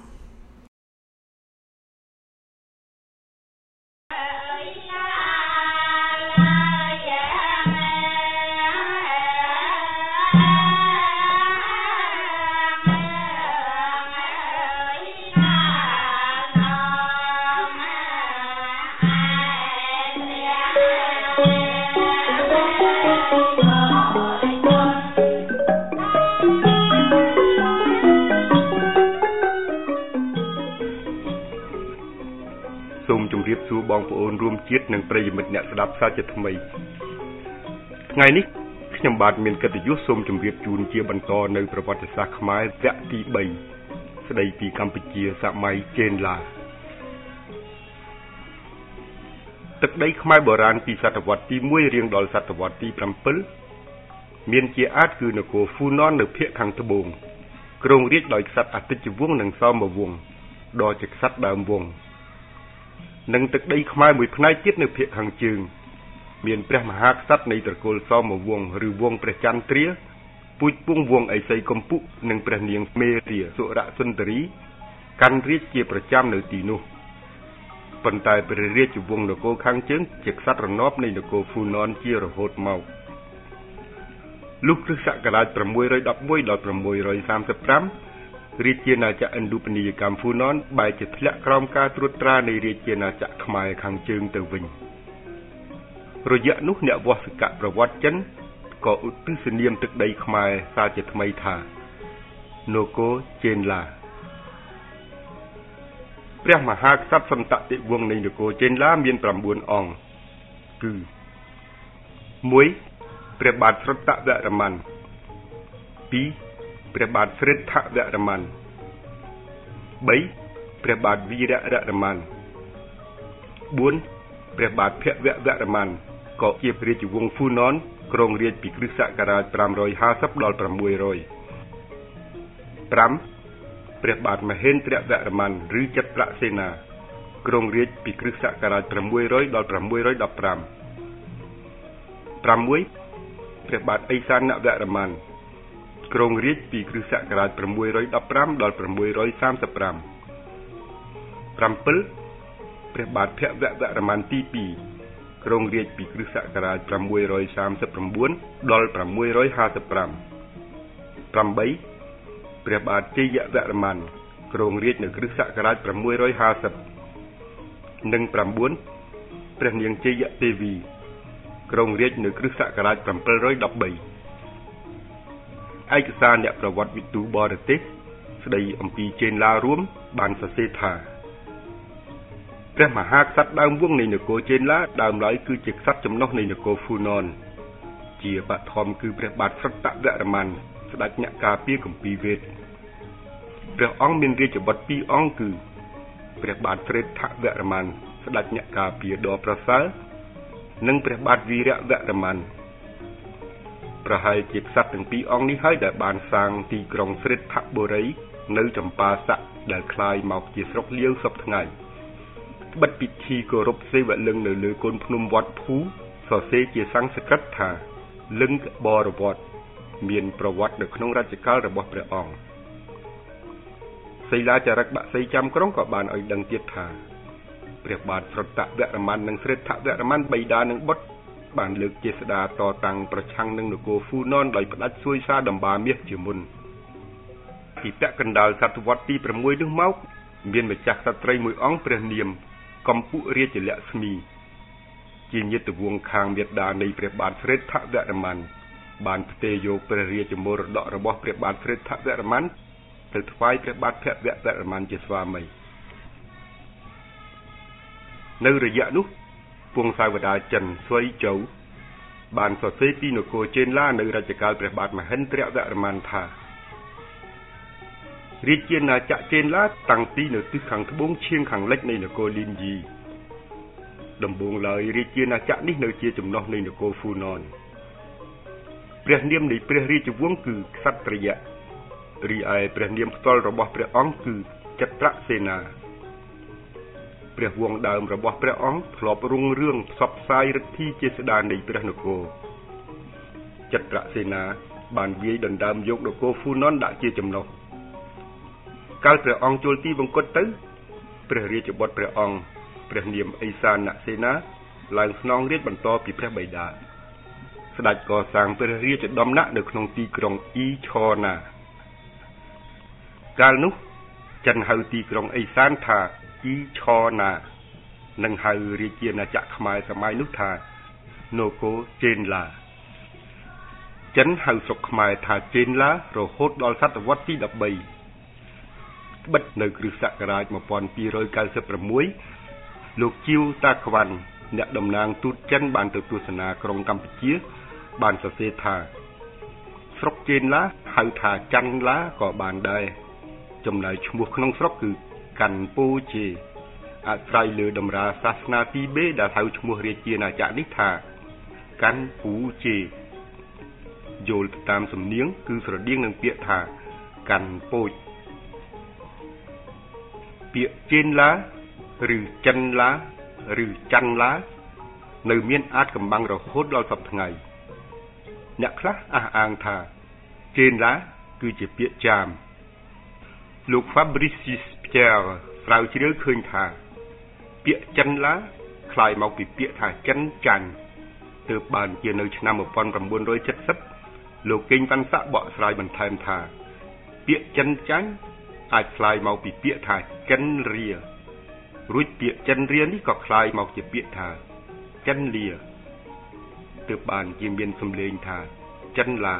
សួរបងប្អូនរួមជាតិនិងប្រិយមិត្តអ្នកស្ដាប់សាជាថ្មីថ្ងៃនេះខ្ញុំបាទមានកិត្តិយសសូមជម្រាបជូនជាបន្តនៅប្រវត្តិសាស្ត្រខ្មែរវគ្គទីបីស្ដីពីកម្ពុជាសម័យចេនឡាទឹកដីខ្មែរបុរាណពីសតវត្សទីមួយរៀងដល់សតវត្សទីប្រាំពីរមានជាអាចគឺនគរហ្វូណននៅភាគខាងត្បូងគ្រងរាជដោយក្សត្រអាទិត្យវង្សនិងសោមវង្សដ៏ជាក្សត្រដើមវង្សនិងទឹកដីខ្មែរមួយផ្នែកទៀតនៅភាគខាងជើងមានព្រះមហាក្សត្រនៃត្រកូលសោមវង្សឬវង្សព្រះចន្ទ្រាពូជពងវង្សឥសីកំពុនិងព្រះនាងមេរាសុរសុន្ទរីកាន់រាជជាប្រចាំនៅទីនោះប៉ុន្តែព្រះរាជវង្សនគរខាងជើងជាក្សត្ររណបនៃនគរហ្វូណនជារហូតមកលុះគ្រិស្តសករាជប្រាំមួយរយដប់មួយដល់ប្រាំមួយរយសាមសិបប្រាំរាជាណាចក្រឥណ្ឌូបនីយកម្មហ្វូណនបែរជាធ្លាក់ក្រោមការត្រួតត្រានៃរាជាណាចក្រខ្មែរខាងជើងទៅវិញរយៈនោះអ្នកវស្សកប្រវត្តិចិនក៏ឧទ្ទិសនាមទឹកដីខ្មែរសារជាថ្មីថានគរចេនឡាព្រះមហាក្សត្រសន្តតិវង្សនៃនគរចេនឡាមានប្រាំបួនអង្គគឺមួយព្រះបាទស្រតវរ្ម័នពីរព្រះបាទស្រិទ្ធវរ្ម័នបីព្រះបាទវីរវរ្ម័នបួនព្រះបាទភវវរ្ម័នក៏ជារាជវង្សហ្វូណនគ្រងរាជពីគ្រិស្តសករាជប្រាំរយហាសិបដល់ប្រាំមួយរយប្រាំព្រះបាទមហេន្ទ្រវរ្ម័នឬចត្រសេនាគ្រងរាជពីគ្រិស្តសករាជប្រាំមួយរយដល់ប្រាំមួយរយដប់ប្រាំប្រាំមួយព្រះបាទឥសានវរ្ម័នគ្រងរាជពីគ្រិស្តសករាជប្រាំមួយរយដប់ប្រាំដល់ប្រាំមួយរយសាមសិបប្រាំប្រាំពីរព្រះបាទភវវរ្ម័នទីពីរគ្រងរាជពីគ្រិស្តសករាជប្រាំមួយរយសាមសិបប្រាំបួនដល់ប្រាំមួយរយហាសិបប្រាំប្រាំបីព្រះបាទជ័យវរ្ម័នគ្រងរាជនៅគ្រិស្តសករាជប្រាំមួយរយហាសិបនិងប្រាំបួនព្រះនាងជ័យទេវីគ្រងរាជនៅគ្រិស្តសករាជប្រាំពីររយដប់បីឯកសារអ្នកប្រវត្តិវិទូបរទេសស្ដីអំពីចេនឡារួមបានសរសេរថាព្រះមហាក្សត្រដើមវង្សនៃនគរចេនឡាដើមឡើយគឺជាក្សត្រចំណុះនៃនគរហ្វូណនជាបឋមគឺព្រះបាទស្រតវរ្ម័នស្ដេចអ្នកការពារគម្ពីរវេទព្រះអង្គមានរាជបុត្រពីរអង្គគឺព្រះបាទស្រិទ្ធវរ្ម័នស្ដេចអ្នកការពារដ៏ប្រសើរនិងព្រះបាទវីរវរ្ម័នប្រហែលជាក្សត្រទាំងពីរអង្គនេះហើយដែលបានសាងទីក្រុងស្រិទ្ធបុរីនៅចម្ប៉ាស័កដែលคล้ายមកជាស្រុកលាវសពថ្ងៃបិទពិធីគោរពសេវលឹង្គនៅលើកូនភ្នំវត្តភូសរសេរជាសំស្ក្រឹតថាលឹង្គបរវត្តមានប្រវត្តិនៅក្នុងរជ្ជកាលរបស់ព្រះអង្គសីលាចារឹកបាក់សីចាំក្រុងក៏បានឲ្យដឹងទៀតថាព្រះបាទស្រតវរ្ម័ននិងស្រិទ្ធវរ្ម័នបិតានិងបុត្របានលើកជាស្ដាតតាំងប្រឆាំងនឹងនគរហ្វូណនដោយផ្ដាច់សួយសារដំបាមាសជាមុនពីពាក់កណ្ដាលសតវត្សទីប្រាំមួយនោះមកមានម្ចាស់ក្សត្រីមួយអង្គព្រះនាមកំពុរាជលក្ស្មីជាញាតិវង្សខាងមេដានៃព្រះបាទស្រិទ្ធវរ្ម័នបានផ្ទេរយកព្រះរាជមរតករបស់ព្រះបាទស្រិទ្ធវរ្ម័នទៅថ្វាយព្រះបាទភវវរ្ម័នជាស្វាមីនៅរយៈនោះពងសាវតាចិនស្វ័យជូវបានសរសេរពីនគរចេនឡានៅរជ្ជកាលព្រះបាទមហេន្ទ្រវរ្ម័នថារាជាណាចក្រចេនឡាតាំងពីនៅទិសខាងត្បូងឈៀងខាងលិចនៃនគរលីនយីដំបូងឡើយរាជាណាចក្រនេះនៅជាចំណុះនៃនគរហ្វូណនព្រះនាមនៃព្រះរាជវង្សគឺក្សត្រយៈរីឯព្រះនាមផ្ទាល់របស់ព្រះអង្គគឺចត្រសេនាព្រះវង្សដើមរបស់ព្រះអង្គធ្លាប់រុងរឿងផ្សព្វផ្សាយឫទ្ធីជាស្ដារនៃព្រះនគរចត្រសេនាបានវាយដណ្ដើមយកនគរហ្វូណនដាក់ជាចំណុះកាលព្រះអង្គចូលទីវង្គតទៅព្រះរាជបុត្រព្រះអង្គព្រះនាមអេសានសេនាឡើងស្នងរាជបន្តពីព្រះបិតាស្ដេចកសាងព្រះរាជដំណាក់នៅក្នុងទីក្រុងអ៊ីឆណាកាលនោះចិនហៅទីក្រុងអេសានថាអ៊ីឆណានិងហៅរាជាណាចក្រខ្មែរសម័យនោះថានគរចេនឡាចិនហៅស្រុកខ្មែរថាចេនឡារហូតដល់សតវត្សទីដប់បីត្បិតនៅគ្រិស្តសករាជmột nghìn hai trăm chín mươi sáuលោកជីវតាខ្វាន់អ្នកតំណាងទូតចិនបានទៅទស្សនាក្រុងកម្ពុជាបានសរសេរថាស្រុកចេនឡាហៅថាច័ន្ទឡាក៏បានដែរចំណែកឈ្មោះក្នុងស្រុកគឺកាន់ពូជេអាស្រ័យលើតម្រាសាសនាទីបេដែលហៅឈ្មោះរាជាណាចក្រនេះថាកាន់ពូជេយល់តាមសំនៀងគឺស្រដៀងនឹងពាក្យថាកាន់ពូជពាក្យចេនឡាឬចិនឡាឬច័ន្ទឡានៅមានអាចកំបាំងរហូតដល់សព្វថ្ងៃអ្នកខ្លះអះអាងថាចេនឡាគឺជាពាក្យចាមលោក Fabricius Pierre ស្រាវជ្រាវឃើញថាពាក្យចិនឡាคล้ายមកពីពាក្យថាចិនចាញ់ទើបបានជានៅឆ្នាំmột nghìn chín trăm七mươiលោកកេងវ៉ាន់ស័កបកស្រាយបន្ថែមថាពាក្យចិនចាញ់អាចคล้ายមកពីពាក្យថាចិនរារួចពាក្យចិនរានេះក៏คล้ายមកជាពាក្យថាចិនលាទើបបានជាមានសំឡេងថាចិនឡា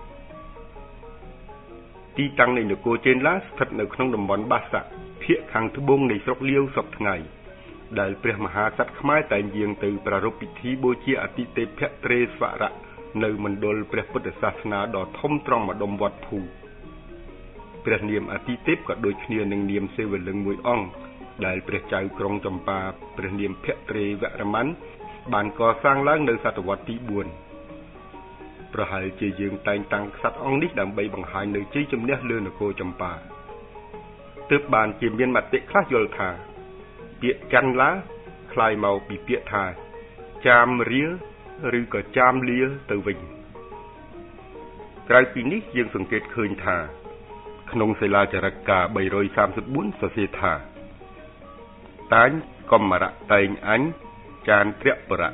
ទីតាំងនៃនគរចេនឡាស្ថិតនៅក្នុងតំបន់បាសាក់ភាគខាងត្បូងនៃស្រុកលាវសពថ្ងៃដែលព្រះមហាក្សត្រខ្មែរតែងយាងទៅប្រារព្ធពិធីបូជាអាទិទេពត្រេស្វរៈនៅមណ្ឌលព្រះពុទ្ធសាសនាដ៏ធំត្រង់ម្ដុំវត្តភូព្រះនាមអាទិទេពក៏ដូចគ្នានឹងនាមសេវលឹងមួយអង្គដែលព្រះចៅក្រុងចម្ប៉ាព្រះនាមភត្រេវរ្ម័នបានកសាងឡើងនៅសតវត្សទីបួនប្រហែលជាយើងតែងតាំងក្សត្រអង្គនេះដើម្បីបង្ហាញនូវជ័យជំនះលើនគរចម្ប៉ាទើបបានជាមានមតិខ្លះយល់ថាពាក្យច័ន្ទឡាคล้ายមកពីពាក្យថាចាមរាឬក៏ចាមលាទៅវិញក្រៅពីនេះយើងសង្កេតឃើញថាក្នុងសិលាចារឹកការបីរយសាមសិបបួនសរសេរថាតាញកំមរៈតែងអញចានត្រពរៈ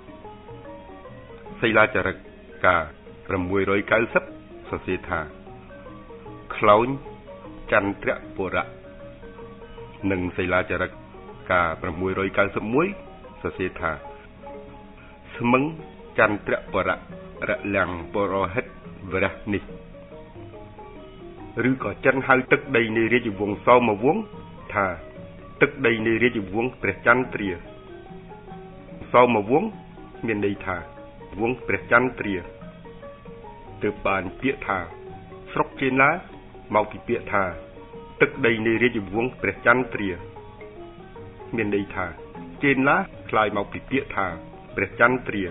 សិលាចារឹកការsáuរយ九សិបសរសេរថាខ្លោញចន្ទ្រពរៈនិងសិលាចារឹកការsáuរយ九សិបមួយសរសេរថាស្មឹងចន្ទ្រពរៈរលាំងពរហិតវរៈនេះឬក៏ចិនហៅទឹកដីនៃរាជវង្សសោមវង្សថាទឹកដីនៃរាជវង្សព្រះចន្ទ្រាសោមវង្សមានន័យថាវង្សព្រះចន្ទ្រាទើបបានពាក្យថាស្រុកចេនឡាមកពីពាក្យថាទឹកដីនៃរាជវង្សព្រះចន្ទ្រាមានន័យថាចេនឡាคล้ายមកពីពាក្យថាព្រះចន្ទ្រា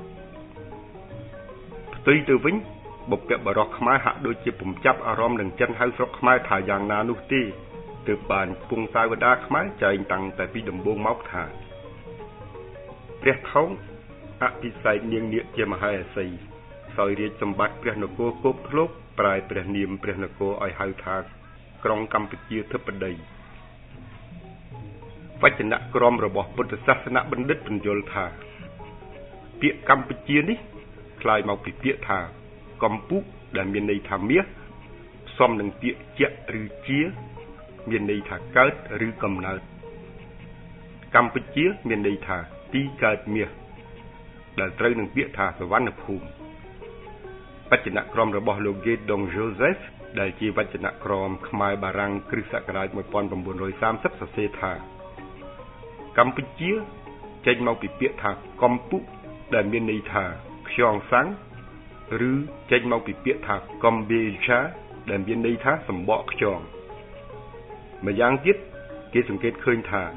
ផ្ទុយទៅវិញបុព្វបុរសខ្មែរហាក់ដូចជាពុំចាប់អារម្មណ៍នឹងចិនហៅស្រុកខ្មែរថាយ៉ាងណានោះទេទើបបានពងសាវតាខ្មែរចែងតាំងតែពីដំបូងមកថាព្រះថោងអភិសេកនាងនាគជាមហេសីសោយរាជសម្បត្តិព្រះនគរគោកធ្លុកប្រែព្រះនាមព្រះនគរឲ្យហៅថាក្រុងកម្ពុជាធិបតីវចនក្រមរបស់ពុទ្ធសាសនបណ្ឌិតបញ្យល់ថាពាក្យកម្ពុជានេះคล้ายមកពីពាក្យថាកម្ពុដែលមានន័យថាមាសផ្សំនឹងពាក្យជាឬជាមានន័យថាកើតឬកំណើតកម្ពុជាមានន័យថាទីកើតមាសដែលត្រូវនឹងពាក្យថាសវណ្ណភូមិវចនក្រមរបស់លោក Guédon Joseph ដែលជាវចនក្រមខ្មែរបារាំងគ្រិស្តសករាជmột nghìn chín trăm ba mươiសរសេរថាកម្ពុជាចេញមកពីពាក្យថាកម្ពុដែលមានន័យថាខ្យងសាំងឬចេញមកពីពាក្យថាកំបេឆាដែលមានន័យថាសម្បកខ្យងម្យ៉ាងទៀតគេសង្កេតឃើញថា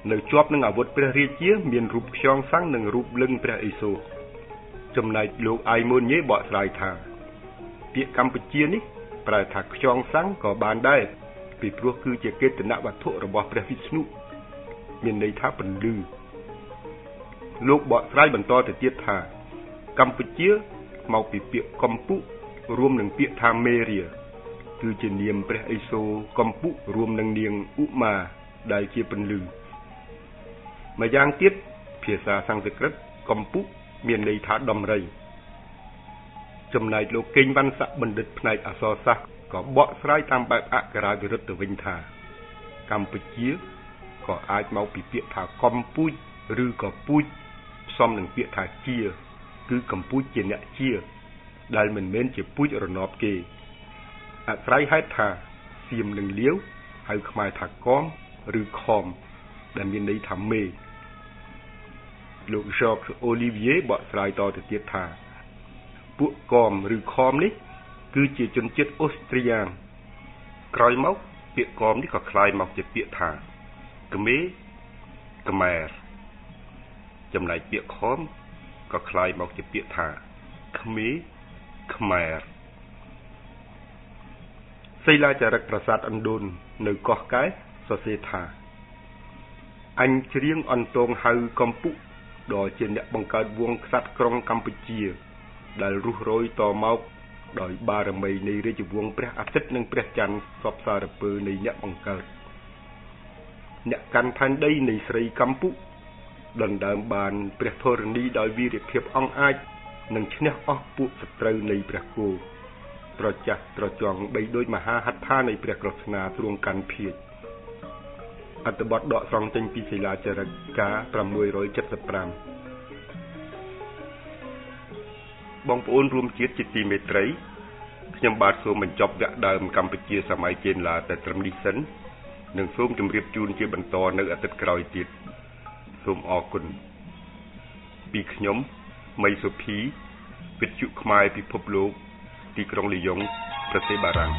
នៅជាប់នឹងអាវុធព្រះរាជាមានរូបខ្យងសាំងនិងរូបលិង្គព្រះឥសូរចំណែកលោកអៃម៉ូនញ៉េបកស្រាយថាពាក្យកម្ពុជានេះប្រែថាខ្យងសាំងក៏បានដែរពីព្រោះគឺជាកេតនវត្ថុរបស់ព្រះវិស្ណុមានន័យថាពន្លឺលោកបកស្រាយបន្តទៅទៀតថាកម្ពុជាមកពីពាក្យកំពុរួមនឹងពាក្យថាមេរាគឺជានាមព្រះឥសូរកំពុរួមនឹងនាងឧមាដែលជាពន្លឺម្យ៉ាងទៀតភាសាសំស្ក្រឹតកំពុមានន័យថាដំរីចំណែកលោកកេងវ៉ាន់ស័កបណ្ឌិតផ្នែកអក្សរសាស្ត្រក៏បកស្រាយតាមបែបអក្ខរាវិរុទ្ធទៅវិញថាកម្ពុជាក៏អាចមកពីពាក្យថាកំពូចឬក៏ពូចផ្សំនឹងពាក្យថាជាគឺកំពូចជាអ្នកជាដែលមិនមែនជាពូចរណបគេអាស្រ័យហេតុថាសៀមនឹងលាវហៅខ្មែរថាកំឬខំដែលមានន័យថាមេលោក Jacques Olivier បកស្រាយតទៅទៀតថាពួកកំឬខំនេះគឺជាជនជាតិអូស្ត្រីយ៉ានក្រោយមកពាក្យកំនេះក៏คล้ายមកជាពាក្យថាក្មេខ្មែរចំណែកពាក្យខំក៏คล้ายមកជាពាក្យថាក្មេខ្មែរសីលាចារឹកប្រាសាទឥណ្ឌូននៅកោះកែសរសេរថាអញច្រៀងអន្តងហៅកំពុដ៏ជាអ្នកបង្កើតវង្សក្សត្រក្រុងកម្ពុជាដែលរុះរយតមកដោយបារមីនៃរាជវង្សព្រះអាទិត្យនិងព្រះច័ន្ទសពសារពើនៃអ្នកបង្កើតអ្នកកាន់ផែនដីនៃស្រីកម្ពុដណ្ដើមបានព្រះធរណីដោយវីរភាពអង់អាចនិងឈ្នះអស់ពួកសត្រូវនៃព្រះគោត្រចាស់ត្រចង់បីដូចមហាហត្ថានៃព្រះក្រស្នាទ្រង់កាន់ភៀចអត្ថបទដកស្រង់ចេញពីសិលាចារឹកកាប្រាំមួយរយเจ็ดสิบห้าបងប្អូនរួមជាតិជាទីមេត្រីខ្ញុំបាទសូមបញ្ចប់វគ្គដើមកម្ពុជាសម័យចេនឡាតែត្រឹមនេះសិននិងសូមជម្រាបជូនជាបន្តនៅអាទិត្យក្រោយទៀតសូមអរគុណពីខ្ញុំមីសុភីវិទ្យុខ្មែរពិភពលោកទីក្រុងលីយ៉ុងប្រទេសបារាំង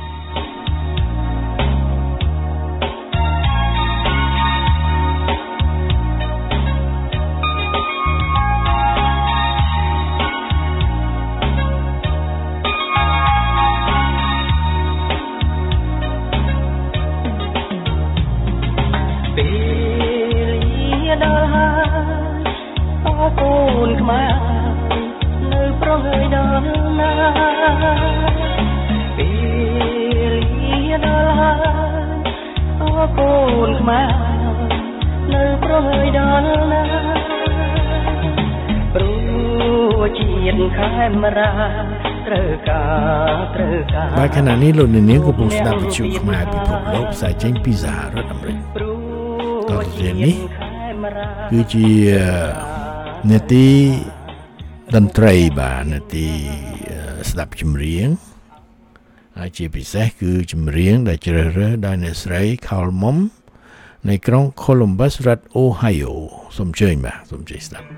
បាទខណៈនេះលោកអ្នកនាងកំពុងស្ដាប់វិទ្យុខ្មែរពិភពលោកផ្សាយចេញពីសហរដ្ឋអាមេរិកតទៅនេះគឺជានេតិតន្ត្រីបាទនេតិស្ដាប់ចម្រៀងហើយជាពិសេសគឺចម្រៀងដែលជ្រើសរើសដោយអ្នកស្រី Calmon នៃក្រុង Columbus រដ្ឋ Ohio សូមអញ្ជើញបាទសូមជិះស្ដាប់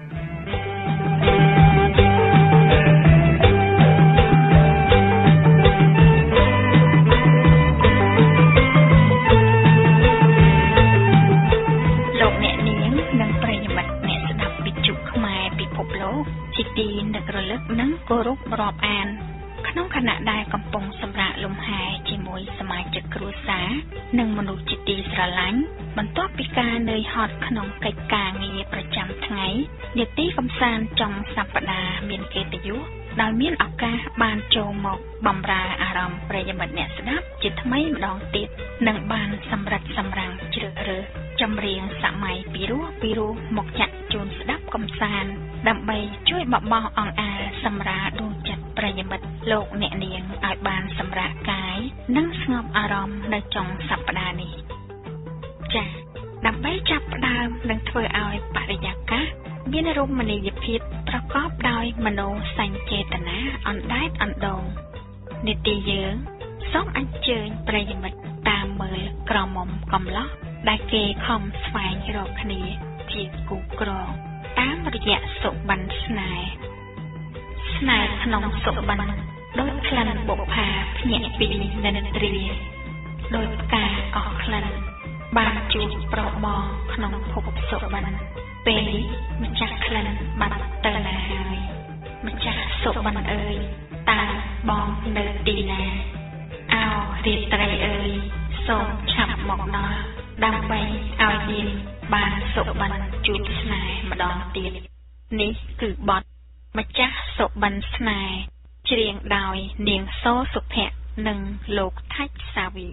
និងគោរពរាប់អានក្នុងខណៈដែលកំពុងសម្រាកលំហែជាមួយសមាជិកគ្រួសារនិងមនុស្សជាទីស្រឡាញ់បន្ទាប់ពីការនឿយហត់ក្នុងកិច្ចការងារប្រចាំថ្ងៃនាទីកំសាន្តចុងសប្តាហ៍មានកិត្តិយសដោយមានឱកាសបានចូលមកបម្រើអារម្មណ៍ប្រិយមិត្តអ្នកស្ដាប់ជាថ្មីម្ដងទៀតនិងបានសម្រិតសម្រាំងជ្រើសរើសចម្រៀងសម័យពីរោះពីរោះមកចាក់ជូនស្ដាប់កំសាន្តដើម្បីជួយបបោះអង្អាលសម្រាលដួងចិត្តប្រិយមិត្តលោកអ្នកនាងឲ្យបានសម្រាកកាយនិងស្ងប់អារម្មណ៍នៅចុងសប្តាហ៍នេះចា៎ដើម្បីចាប់ផ្ដើមនិងធ្វើឲ្យបរិយាកាសមានរមណីយភាពប្រកបដោយមនោសញ្ចេតនាអណ្ដែតអណ្ដូងនីតិយើងសូមអញ្ជើញប្រិយមិត្តតាមមើលក្រមុំកំឡោះដែលគេខំស្វែងរកគ្នាជាគូក្រងតាមរយៈសុបិនស្នេហ៍ស្នេហ៍ក្នុងសុបិនដោយក្លិនបុប្ផាភ្ញាក់ពីនិន្ទ្រាដោយផ្កាអស់ក្លិនបានជួបប្របងក្នុងភពសុបិនពេលនេះម្ចាស់ក្លិនបាត់ទៅណាហើយម្ចាស់សុបិនអើយតើបងនៅទីណាអោរាត្រីអើយសូមឆាប់មកដល់ដើម្បីឲ្យនាងបានសុបិនជួបស្នេហ៍ម្ដងទៀតនេះគឺបទម្ចាស់សុបិនស្នេហ៍ច្រៀងដោយនាងសូសុភ័ក្រនិងលោកថាច់សាវី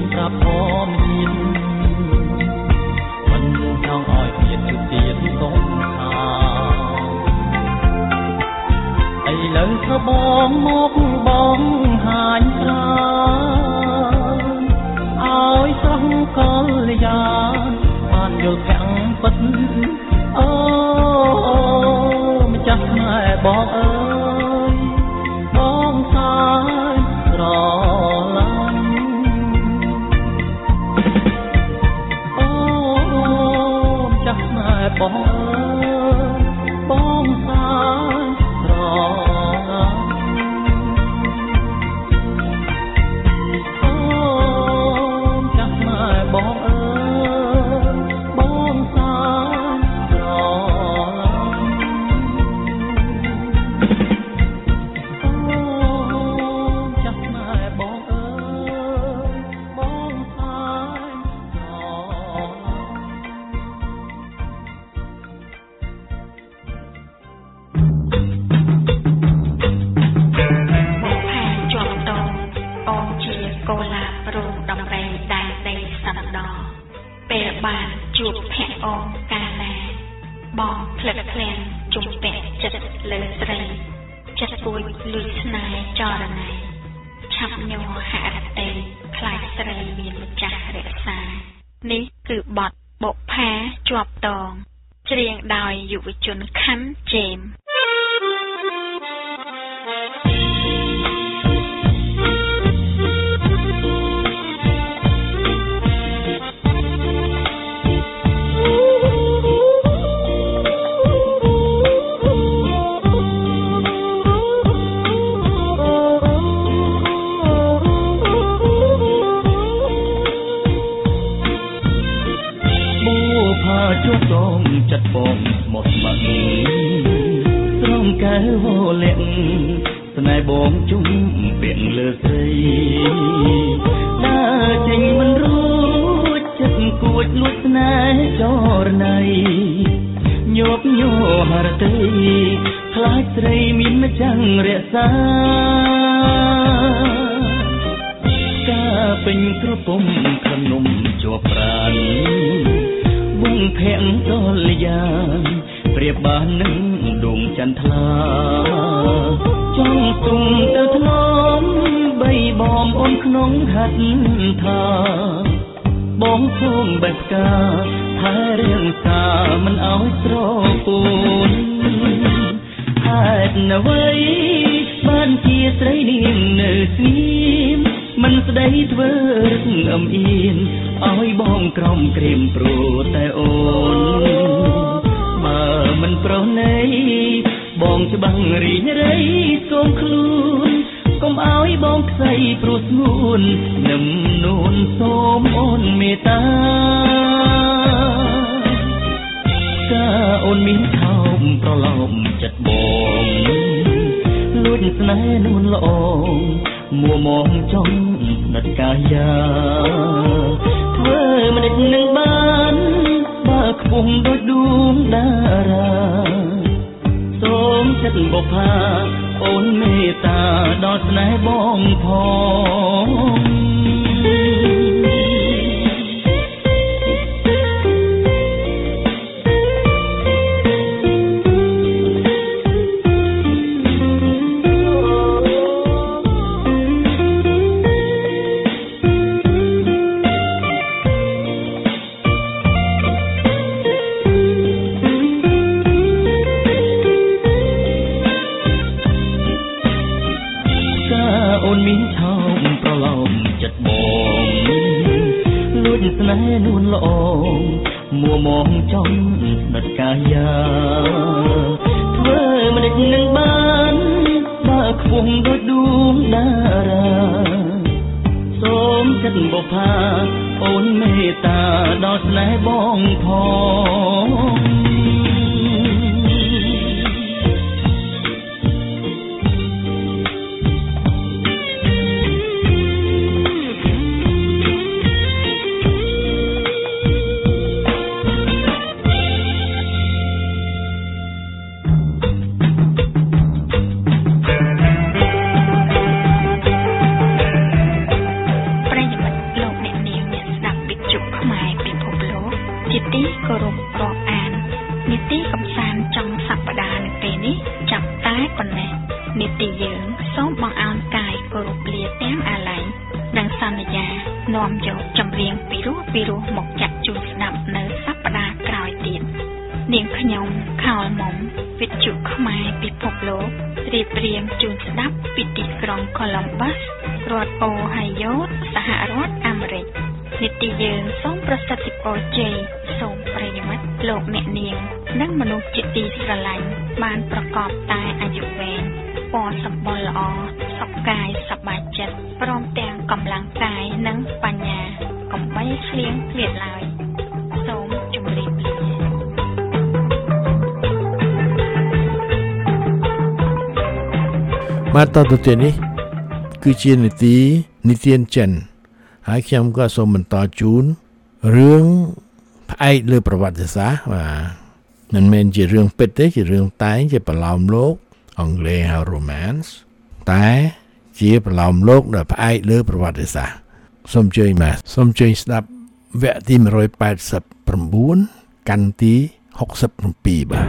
Hãy subscribe cho kênh Ghiền Mì Gõ để không bỏ lỡ ងមកបងហាញស្រាឲ្យស្រស់កលយាបានយល់ខាំងពិតអូម្ចាស់ខ្មែរបងអើយបងសាយស្រឡាញ់អូម្ចាស់ខ្មែរបងអើយបងសាយស្រឡាញ់អូម្ចាស់ខ្មែរបងអើយបងសាយស្រឡាញ់បានជួបភ័ក្រអងកាលណាបងផ្លឹកក្លៀនជុំពាក់ចិត្តលើស្រីចិត្តពួយលួចស្នេហ៍ចរណៃឆាប់ញ័រហរតីខ្លាចស្រីមានម្ចាស់រក្សានេះគឺបទបុប្ផាជាប់តងច្រៀងដោយយុវជនខាន់ជេមជួបតងចិត្តបងស្មត់ស្ម័គ្រត្រង់កែវលាក់ស្នេហ៍បងជុំពាក់លើស្រីដើរចេញមិនរួចចិត្តគួចលួចស្នេហ៍ចរណៃញាប់ញ័រហរតីខ្លាចស្រីមានម្ចាំងរក្សាការពេញក្រពុំក្នុងជាប់ប្រាណវងភ័ក្រដល់យ៉ាងប្រៀបបាននឹងដួងចន្ទថ្លាចង់ទុំទៅធ្នមបីបំអូនក្នុងហត្ថថាបងសូមបេះផ្កាថែរៀងសាមិនឲ្យស្រពូនហេតុអ្វីបានជាស្រីនាងនៅស្ងៀមមិនស្ដីធ្វើរឹកអមអៀនឲ្យបងក្រំក្រៀមព្រោះតែអូនបើមិនប្រុសណីបងច្បាំងរីងរៃសូមខ្លួនកុំឲ្យបងខ្សែព្រោះស្ងួននឹមនួនសូមអូនមេត្តាការអូនមានថោមប្រឡំចិត្តបងលួចស្នេហ៍នួនល្អមួមងចង់ស្និទ្ធកាយាធ្វើមិននឹងបានបើខ្ពស់ដូចដួងតារាសូមចិត្តបុប្ផាអូនមេត្តាដល់ស្នេហ៍បងផងអូនមានថោមប្រឡំចិត្តបងលួចស្នេហ៍នួនល្អមួមងចង់ស្និទ្ធកាយាធ្វើមិននឹងបានបើខ្ពស់ដូចដួងតារាសូមចិត្តបុប្ផាអូនមេត្តាដល់ស្នេហ៍បងផងនីទីយើងសូមបងអោនកាយគោរពលាទាំងអាឡ័យនិងសន្យានាំយកចម្រៀងពីរោះពីរោះមកចាក់ជូនស្ដាប់នៅសប្តាហ៍ក្រោយទៀតនាងខ្ញុំខោលមុំវិទ្យុខ្មែរពិភពលោករៀបរៀងជូនស្ដាប់ពីទីក្រុង Columbus រដ្ឋអូហាយ៉ូសហរដ្ឋអាមេរិកនីតិយើងសូមប្រសិទ្ធពរជ័យសូមប្រិយមិត្តលោកអ្នកនាងនិងមនុស្សជាទីស្រឡាញ់បានប្រកបតែអាយុវែងពណ៌សម្បុរល្អសុខកាយសប្បាយចិត្តព្រមទាំងកម្លាំងកាយនិងបញ្ញាកុំបីឆ្លៀងឃ្លាតឡើយសូមជម្រាបលាបាទតទៅទៀតនេះគឺជានីតិនិទានចិនហើយខ្ញុំក៏សូមបន្តជូនរឿងផ្អែកលើប្រវត្តិសាស្ត្របាទមិនមែនជារឿងពិតទេជារឿងតែងជាប្រឡោមលោកអង់គ្លេសហៅ romance តែជាប្រឡោមលោកដែលផ្អែកលើប្រវត្តិសាស្ត្រសូមជួយមកសូមជួយស្ដាប់វគ្គទីone eighty-nineកាន់ទីsixty-sevenបាទ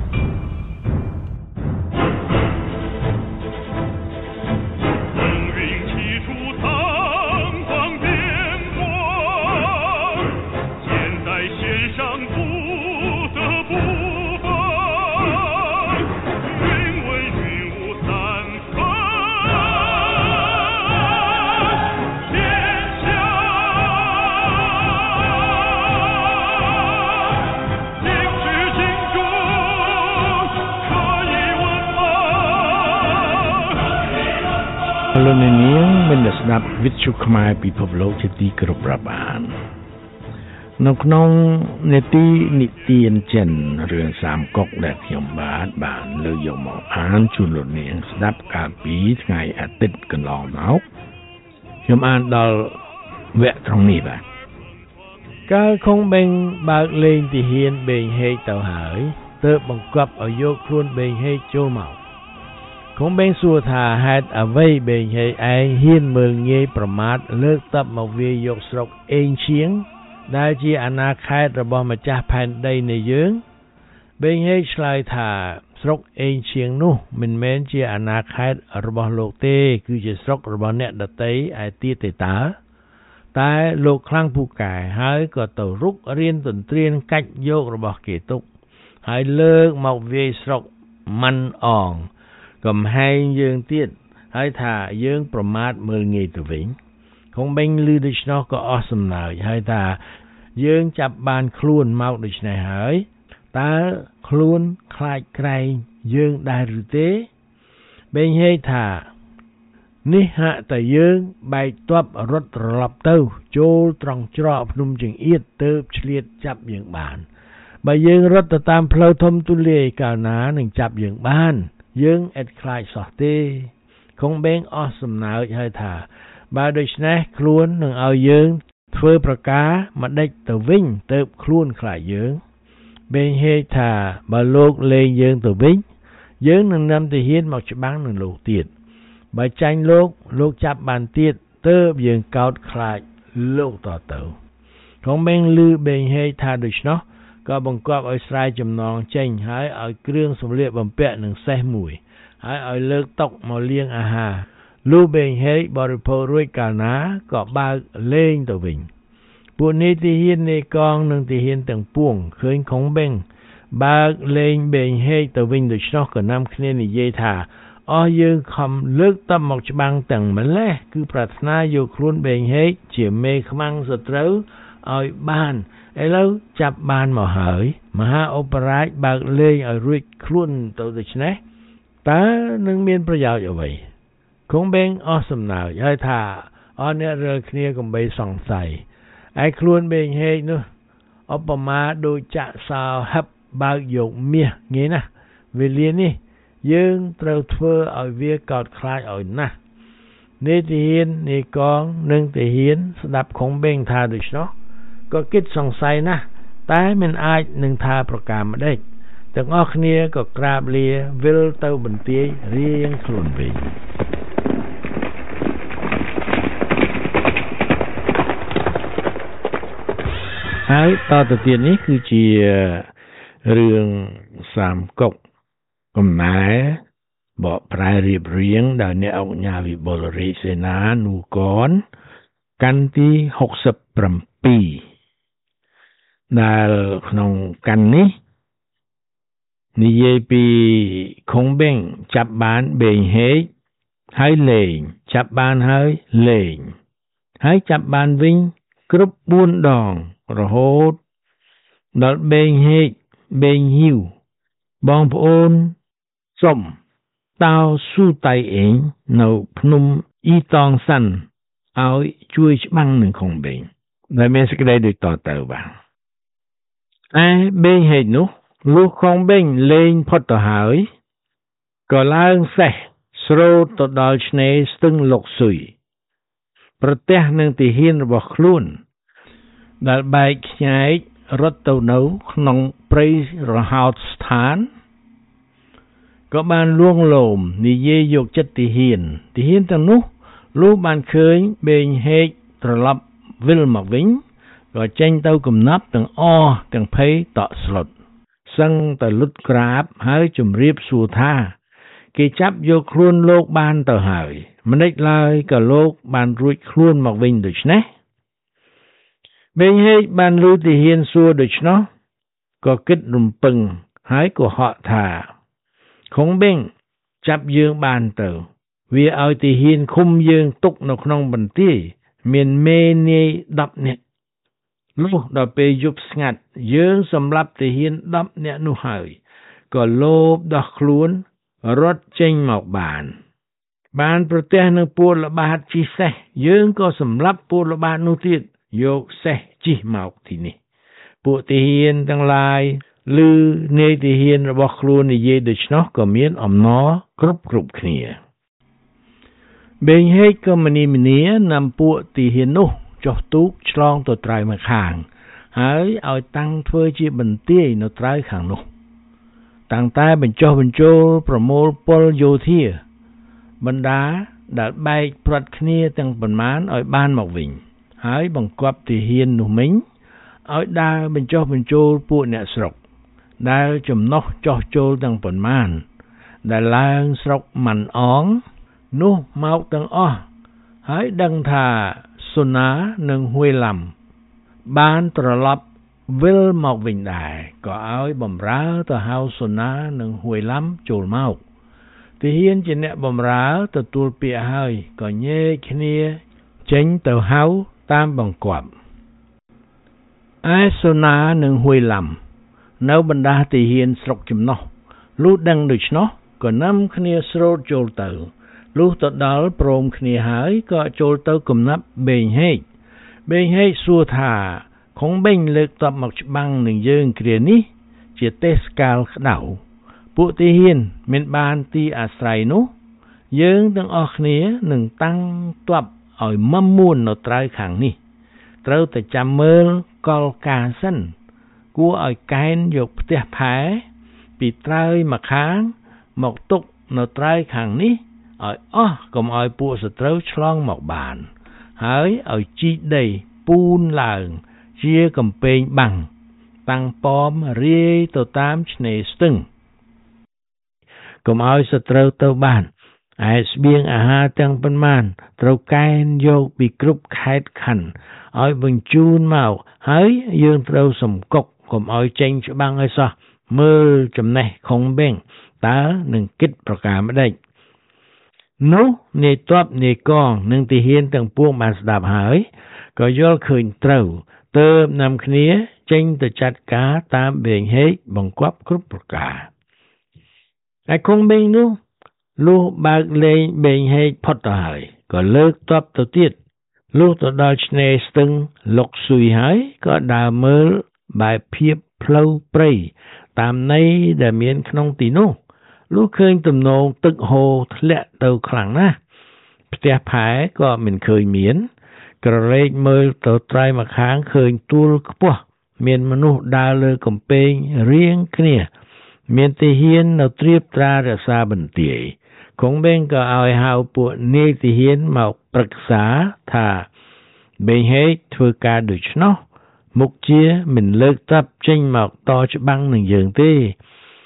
លោកនាងមានស្ដាប់វិទ្យុខ្មែរពិភពលោកជាទីគោរពរាប់អាននៅក្នុងនេតិនិទានចិនរឿងសាមកុកដែលខ្ញុំបាទបានលើកយកមកអានជូនលោកនាងស្ដាប់កាលពីថ្ងៃអាទិត្យកន្លងមកខ្ញុំអានដល់វគ្គត្រង់នេះបាទកាលខុងបេងបើកលេងទាហានបេងហេកទៅហើយទើបបង្គាប់ឲ្យយកខ្លួនបេងហេកចូលមកខុងបេងសួរថាហេតុអ្វីបេងហេកឯងហ៊ានមើលងាយប្រមាថលើកតបមកវាយយកស្រុកអេងឈៀងដែលជាអាណាខេត្តរបស់ម្ចាស់ផែនដីនៃយើងបេងហេកឆ្លើយថាស្រុកអេងឈៀងនោះមិនមែនជាអាណាខេត្តរបស់លោកទេគឺជាស្រុករបស់អ្នកដទៃឯទៀតទេតើតែលោកខ្លាំងពូកែហើយក៏ទៅរុករៀនទន្ទ្រានកាច់យករបស់គេទុកហើយលើកមកវាយស្រុកម៉ាន់អងកំហែងយើងទៀតហើយថាយើងប្រមាថមើលងាយទៅវិញខុងបេងឮដូច្នោះក៏អស់សំណើចហើយថាយើងចាប់បានខ្លួនមកដូច្នេះហើយតើខ្លួនខ្លាចក្រែងយើងដែរឬទេបេងហេថានេះហាក់តែយើងបែកទ័ពរត់ត្រឡប់ទៅចូលត្រង់ច្រកភ្នំចង្អៀតទៅឆ្លៀតចាប់យើងបានបើយើងរត់ទៅតាមផ្លូវធំទូលាយកាលណានឹងចាប់យើងបានយើងឥតខ្លាចសោះទេខុងបេងអស់សំណើចហើយថាបើដូច្នេះខ្លួននឹងឲ្យយើងធ្វើប្រការមកដេចទៅវិញទៅខ្លួនខ្លាចយើងបេងហេថាបើលោកលេងយើងទៅវិញយើងនឹងនាំទាហានមកច្បាំងនឹងលោកទៀតបើចាញ់លោកលោកចាប់បានទៀតទើបយើងកោតខ្លាចលោកតទៅខុងបេងឮបេងហេថាដូច្នោះក៏បង្គាប់ឲ្យស្រែចំណងចេញហើយឲ្យគ្រឿងសម្លៀកបំពាក់នឹងសេះមួយហើយឲ្យលើកតុមកលាងអាហារលូបេងហេបរិភោគរួចកាលណាក៏បើកលេងទៅវិញពួកនេះទាហាននៃកងនិងទាហានទាំងពួងឃើញខុងបេងបើកលេងបេងហេទៅវិញដូច្នោះក៏នាំគ្នានិយាយថាអស់យើងខំលើកតបមកច្បាំងទាំងម្លេះគឺប្រាថ្នាយកខ្លួនបេងហេជាមេខ្មាំងសត្រូវឲ្យបានឥឡូវចាប់បានមកហើយមហាអូបរាជបើកលេងឲ្យរួចខ្លួនទៅដូច្នេះតើនឹងមានប្រយោជន៍អ្វីខុងបេងអស់សំណើចហើយថាអស់អ្នករើគ្នាកុំបីសង្ស័យឯខ្លួនបេងហេនោះឧបមាដូចចាក់សោហឹបបើកយកមាសងាយណាស់វេលានេះយើងត្រូវធ្វើឲ្យវាកោតខ្លាចឲ្យណាស់នេទាហាននេកងនិងទាហានស្ដាប់ខុងបេងថាដូច្នោះក៏គិតសង្ស័យណាស់តែមិនអាចនឹងថាប្រការម្ដេចទាំងអស់គ្នាក៏ក្រាបលាវិលទៅបន្ទាយរៀងខ្លួនវិញហើយតទៅទៀតនេះគឺជារឿងសាមកុកកំណែបកប្រែរៀបរៀងដោយអ្នកអង្គញាវិបុលរាជសេនានូកនកាន់ទីหกสิบเจ็ดដែលក្នុងកាន់នេះនិយាយពីខុងបេងចាប់បានបេងហេកហើយលេងចាប់បានហើយលេងហើយចាប់បានវិញគ្រប់បួនដងរហូតដល់បេងហេកបេងហ៊ីវបងប្អូនសុំតោស៊ូតៃអេងនៅភ្នំអ៊ីតងសាន់ឲ្យជួយច្បាំងនឹងខុងបេងដែលមានសេចក្តីដូចតទៅបាទឯបេងហេកនោះលុះខុងបេងលេងផុតទៅហើយក៏ឡើងសេះស្រោតទៅដល់ឆ្នេរស្ទឹងលុកស៊ុយប្រទះនឹងទាហានរបស់ខ្លួនដែលបែកខ្ញែករត់ទៅនៅក្នុងព្រៃរហោតស្ថានក៏បានលួងលោមនិយាយយកចិត្តទាហានទាហានទាំងនោះលុះបានឃើញបេងហេកត្រឡប់វិលមកវិញក៏ចេញទៅកំណាប់ទាំងអស់ទាំងភ័យតក់ស្លុតសឹងតែលុតក្រាបហើយជម្រាបសួរថាគេចាប់យកខ្លួនលោកបានទៅហើយមិនដេចឡើយក៏លោកបានរួចខ្លួនមកវិញដូច្នេះបេងហេកបានឮទាហានសួរដូច្នោះក៏គិតរំពឹងហើយក៏ហកថាខុងបេងចាប់យើងបានទៅវាឲ្យទាហានឃុំយើងទុកនៅក្នុងបន្ទាយមានមេនាយដប់នាក់លុះដល់ពេលយប់ស្ងាត់យើងសម្លាប់ទាហានដប់នាក់នោះហើយក៏លោបដោះខ្លួនរត់ចេញមកបានបានប្រទះនឹងពួកល្បាតជិះសេះយើងក៏សម្លាប់ពួកល្បាតនោះទៀតយកសេះជិះមកទីនេះពួកទាហានទាំងឡាយឮនាយទាហានរបស់ខ្លួននិយាយដូច្នោះក៏មានអំណរគ្រប់គ្រប់គ្នាបេងហេកក៏មនីមនីនាំពួកទាហាននោះចុះទូកឆ្លងទៅត្រើយមកខាងហើយឲ្យតាំងធ្វើជាបន្ទាយនៅត្រើយខាងនោះតាំងតែបញ្ចុះបញ្ចូលប្រមូលពលយោធាបណ្ដាដែលបែកព្រាត់គ្នាទាំងប៉ុន្មានឲ្យបានមកវិញហើយបង្គាប់ទាហាននោះមិញឲ្យដើរបញ្ចុះបញ្ចូលពួកអ្នកស្រុកដែលចំណុះចុះចូលទាំងប៉ុន្មានដែលឡើងស្រុកម៉ាន់អងនោះមកទាំងអស់ហើយដឹងថាសុណានិងហួយឡាំបានត្រឡប់វិលមកវិញដែរក៏ឲ្យបំរើទៅហៅសុណានិងហួយឡាំចូលមកទាហានជាអ្នកបំរើទទួលពាក្យហើយក៏ញែកគ្នាចេញទៅហៅតាមបង្គាប់ឯសុណានិងហួយឡាំនៅបណ្ដាទាហានស្រុកចំណុះលុះដឹងដូច្នោះក៏នាំគ្នាស្រោតចូលទៅលុះទៅដល់ព្រមគ្នាហើយក៏ចូលទៅគំនាប់បេងហេកបេងហេកសួរថាខុងបេងលើកតបមកច្បាំងនឹងយើងគ្រានេះជាទេសកាលក្តៅពួកទាហានមានបានទីអាស្រ័យនោះយើងទាំងអស់គ្នានឹងតាំងទ័ពឲ្យមមួននៅត្រើយខាងនេះត្រូវតែចាំមើលកលការសិនគួរឲ្យកែនយកផ្ទះផែពីត្រើយមកខាងមកទុកនៅត្រើយខាងនេះឲ្យអស់កុំឲ្យពួកសត្រូវឆ្លងមកបានហើយឲ្យជីកដីពូនឡើងជាកំពែងបាំងតាំងប៉មរាយទៅតាមឆ្នេរស្ទឹងកុំឲ្យសត្រូវទៅបានឯស្បៀងអាហារទាំងប៉ុន្មានត្រូវកែនយកពីគ្រប់ខេត្តខណ្ឌឲ្យបញ្ជូនមកហើយយើងត្រូវសំកុកកុំឲ្យចេញច្បាំងឲ្យសោះមើលចំណេះខុងបេងតើនឹងគិតប្រការម្ដេចនោះនាយទ័ពនាយកងនិងទាហានទាំងពួងបានស្ដាប់ហើយក៏យល់ឃើញត្រូវទើបនាំគ្នាចេញទៅចាត់ការតាមបេងហេកបង្គាប់គ្រប់ប្រការឯខុងបេងនោះលុះបើកលេងបេងហេកផុតទៅហើយក៏លើកទ័ពទៅទៀតលុះទៅដល់ឆ្នេរស្ទឹងលុកស៊ុយហើយក៏ដើរមើលបែបភាពផ្លូវព្រៃតាមន័យដែលមានក្នុងទីនោះលុះឃើញទំនងទឹកហូរធ្លាក់ទៅខ្លាំងណាស់ផ្ទះផែក៏មិនឃើញមានក្រឡេកមើលទៅត្រើយមកខាងឃើញទួលខ្ពស់មានមនុស្សដើរលើកំពែងរៀងគ្នាមានទាហាននៅត្រៀបត្រារក្សាបន្ទាយខុងបេងក៏ឲ្យហៅពួកនាយទាហានមកប្រឹក្សាថាបេងហេកធ្វើការដូច្នោះមុខជាមិនលើកទ័ពចេញមកតច្បាំងនឹងយើងទេ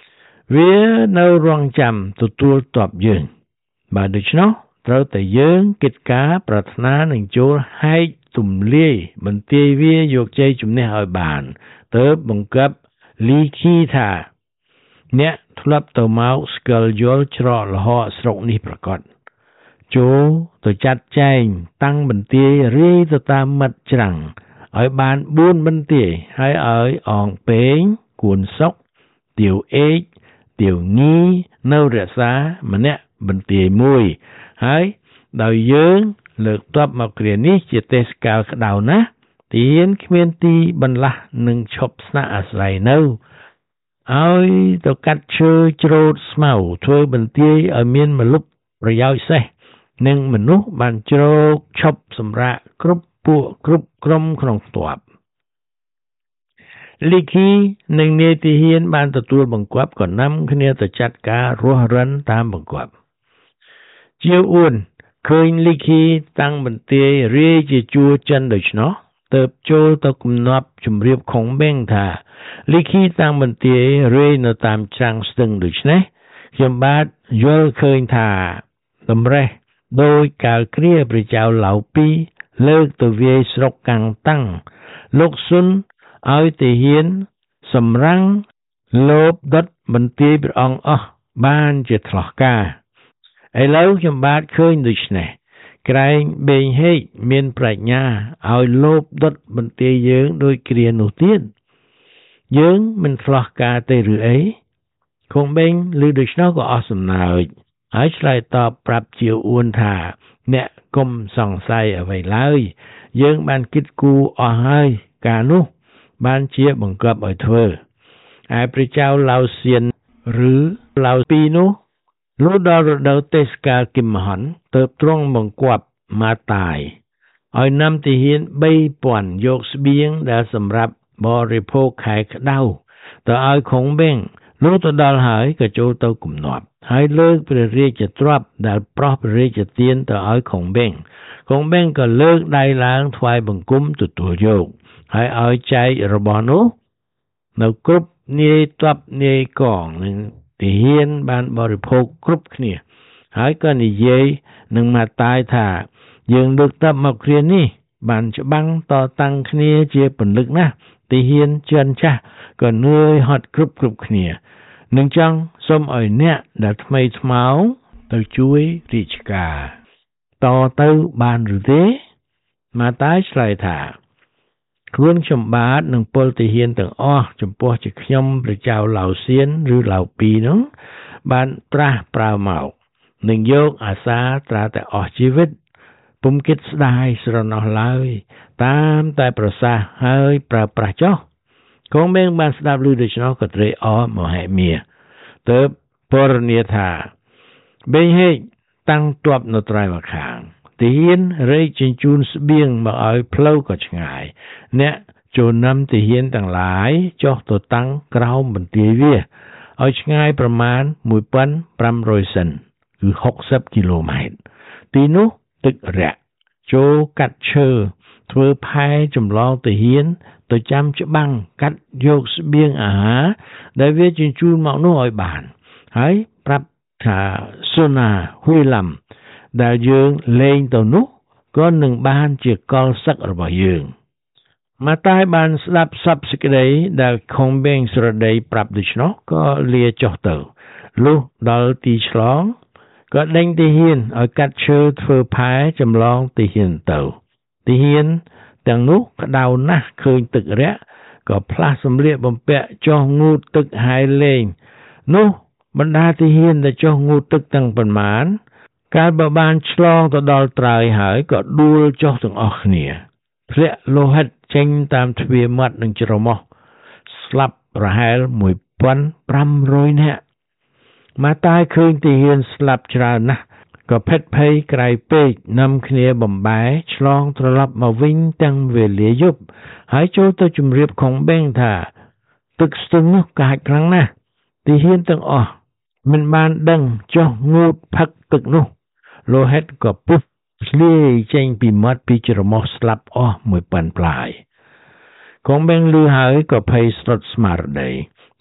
វានៅរងចាំទទួលតបយើងបើដូច្នោះត្រូវតែយើងកិច្ចការប្រាថ្នានឹងចូលហែកទំលាយបន្ទាយវាយកជ័យជំនះឲ្យបានទើបបង្កើបលីគីថាអ្នកធ្លាប់ទៅមកស្គាល់យល់ច្រកលហកស្រុកនេះប្រកបចូលទៅចាត់ចែងតាំងបន្ទាយរាយទៅតាមមិត្តច្រាំងឲ្យបានបួនបន្ទាយហើយឲ្យអងពេងគួនសុកទាវអេកទាវងីនៅរក្សាម្នាក់បន្ទាយមួយហើយដោយយើងលើកទ័ពមកគ្រានេះជាទេសកាលក្តៅណាស់ទានគ្មានទីបន្លាស់នឹងឈប់ស្នាក់អាស្រ័យនៅឲ្យទៅកាត់ឈើច្រូតស្មៅធ្វើបន្ទាយឲ្យមានមលុបប្រយោជន៍សេះនិងមនុស្សបានជ្រោកឈប់សម្រាកគ្រប់ពួកគ្រប់ក្រុមក្នុងទ័ពលីគីនិងនាយទាហានបានទទួលបង្គាប់ក៏នាំគ្នាទៅចាត់ការរស់រិនតាមបង្គាប់ជាអួនឃើញលីគីតាំងបន្ទាយរាយជាជួរចិនដូច្នោះទើបចូលទៅគំនាប់ជំរាបខុងបេងថាលីគីតាំងបន្ទាយរាយនៅតាមច្រាំងស្ទឹងដូច្នេះខ្ញុំបាទយល់ឃើញថាតម្រេះដោយកាលគ្រាព្រះចៅឡៅពីលើកទៅវាយស្រុកកាំងតាំងលោកស៊ុនឲ្យទាហានសម្រាំងលោបដុតបន្ទាយព្រះអង្គអស់បានជាថ្លោះការឥឡូវខ្ញុំបាទឃើញដូច្នេះក្រែងបេងហេកមានប្រាជ្ញាឲ្យលោបដុតបន្ទាយយើងដោយគ្រានោះទៀតយើងមិនថ្លោះការទេឬអីខុងបេងឮដូច្នោះក៏អស់សំណើចហើយឆ្លើយតបប្រាប់ជាអួនថាអ្នកកុំសង្ស័យអ្វីឡើយយើងបានគិតគូរអស់ហើយការនោះបានជាបង្គាប់ឲ្យធ្វើឯព្រះចៅឡៅសៀនឬឡៅពីនោះលុះដល់រដូវទេសកាលគិមហន់ទើបទ្រង់បង្គាប់មកតាយឲ្យនាំទាហានបីពាន់យកស្បៀងដែលសម្រាប់បរិភោគខែក្តៅទៅឲ្យខុងបេងលុះទៅដល់ហើយក៏ចូលទៅគំនាប់ហើយលើកព្រះរាជទ្រព្យដែលប្រោះព្រះរាជទានទៅឲ្យខុងបេងខុងបេងក៏លើកដៃឡើងថ្វាយបង្គំទទួលយកហើយឲ្យចែករបស់នោះនៅគ្រប់នាយទ័ពនាយកងនិងទាហានបានបរិភោគគ្រប់គ្នាហើយក៏និយាយនឹងមកតាយថាយើងលើកទ័ពមកគ្រានេះបានច្បាំងតតាំងគ្នាជាពន្លឹកណាស់ទាហានចិនចាស់ក៏នឿយហត់គ្រប់គ្រប់គ្នានឹងចង់សូមឲ្យអ្នកដែលថ្មីថ្មោងទៅជួយរាជការតទៅបានឬទេមកតាយឆ្លើយថាខ្លួនខ្ញុំបាទនឹងពលទាហានទាំងអស់ចំពោះជាខ្ញុំព្រះចៅឡៅសៀនឬឡៅពីនោះបានត្រាស់ប្រើមកនឹងយកអាសាត្រាតែអស់ជីវិតពុំគិតស្ដាយស្រណោះឡើយតាមតែប្រសាសន៍ហើយប្រើប្រាស់ចុះគង់បេងបានស្ដាប់ឮដូច្នោះក៏ត្រេកអរមហិមាទើបពរនាថាបេងហេកតាំងទ័ពនៅត្រៃមកខាងទាហានរែកជញ្ជូនស្បៀងមកឲ្យផ្លូវក៏ឆ្ងាយអ្នកចូលនាំទាហានទាំងឡាយចុះទៅតាំងក្រោមបន្ទាយវាឲ្យឆ្ងាយប្រមាណមួយពាន់ប្រាំរយសិនគឺហុកសិបគីឡូម៉ែត្រទីនោះទឹករាក់ចូលកាត់ឈើធ្វើផែចម្លងទាហានទៅចាំច្បាំងកាត់យកស្បៀងអាហារដែលវាជញ្ជូនមកនោះឲ្យបានហើយប្រាប់ថាសូណាហ៊ុយឡាំដែលយើងលេងទៅនោះក៏នឹងបានជាកលសឹករបស់យើងមកតាយបានស្ដាប់សពសេចក្តីដែលខុងបេងស្រដីប្រាប់ដូច្នោះក៏លាចុះទៅលុះដល់ទីឆ្លងក៏ដេញទាហានឲ្យកាត់ឈើធ្វើផែចម្លងទាហានទៅទាហានទាំងនោះក្តៅណាស់ឃើញទឹករាក់ក៏ផ្លាស់សម្លៀកបំពាក់ចុះងូតទឹកហើយលេងនោះបណ្ដាទាហានដែលចុះងូតទឹកទាំងប៉ុន្មានកាលបើបានឆ្លងទៅដល់ត្រើយហើយក៏ដួលចុះទាំងអស់គ្នាធ្លាក់លោហិតចេញតាមទ្វារមាត់និងច្រមុះស្លាប់ប្រហែលមួយពាន់ប្រាំរយនាក់មកតាយឃើញទាហានស្លាប់ច្រើនណាស់ក៏ភេទភ័យក្រៃពេកនាំគ្នាបំបែឆ្លងត្រឡប់មកវិញទាំងវេលាយប់ហើយចូលទៅជម្រាបខុងបេងថាទឹកស្ទឹងនោះកាចខ្លាំងណាស់ទាហានទាំងអស់មិនបានដឹងចុះងូតផឹកទឹកនោះលោហិតក៏ពុះឆ្លាយចេញពីមាត់ពីច្រមុះស្លាប់អស់មួយប៉ាន់ប្លាយខុងបេងឮហើយក៏ភ័យស្លុតស្មារតី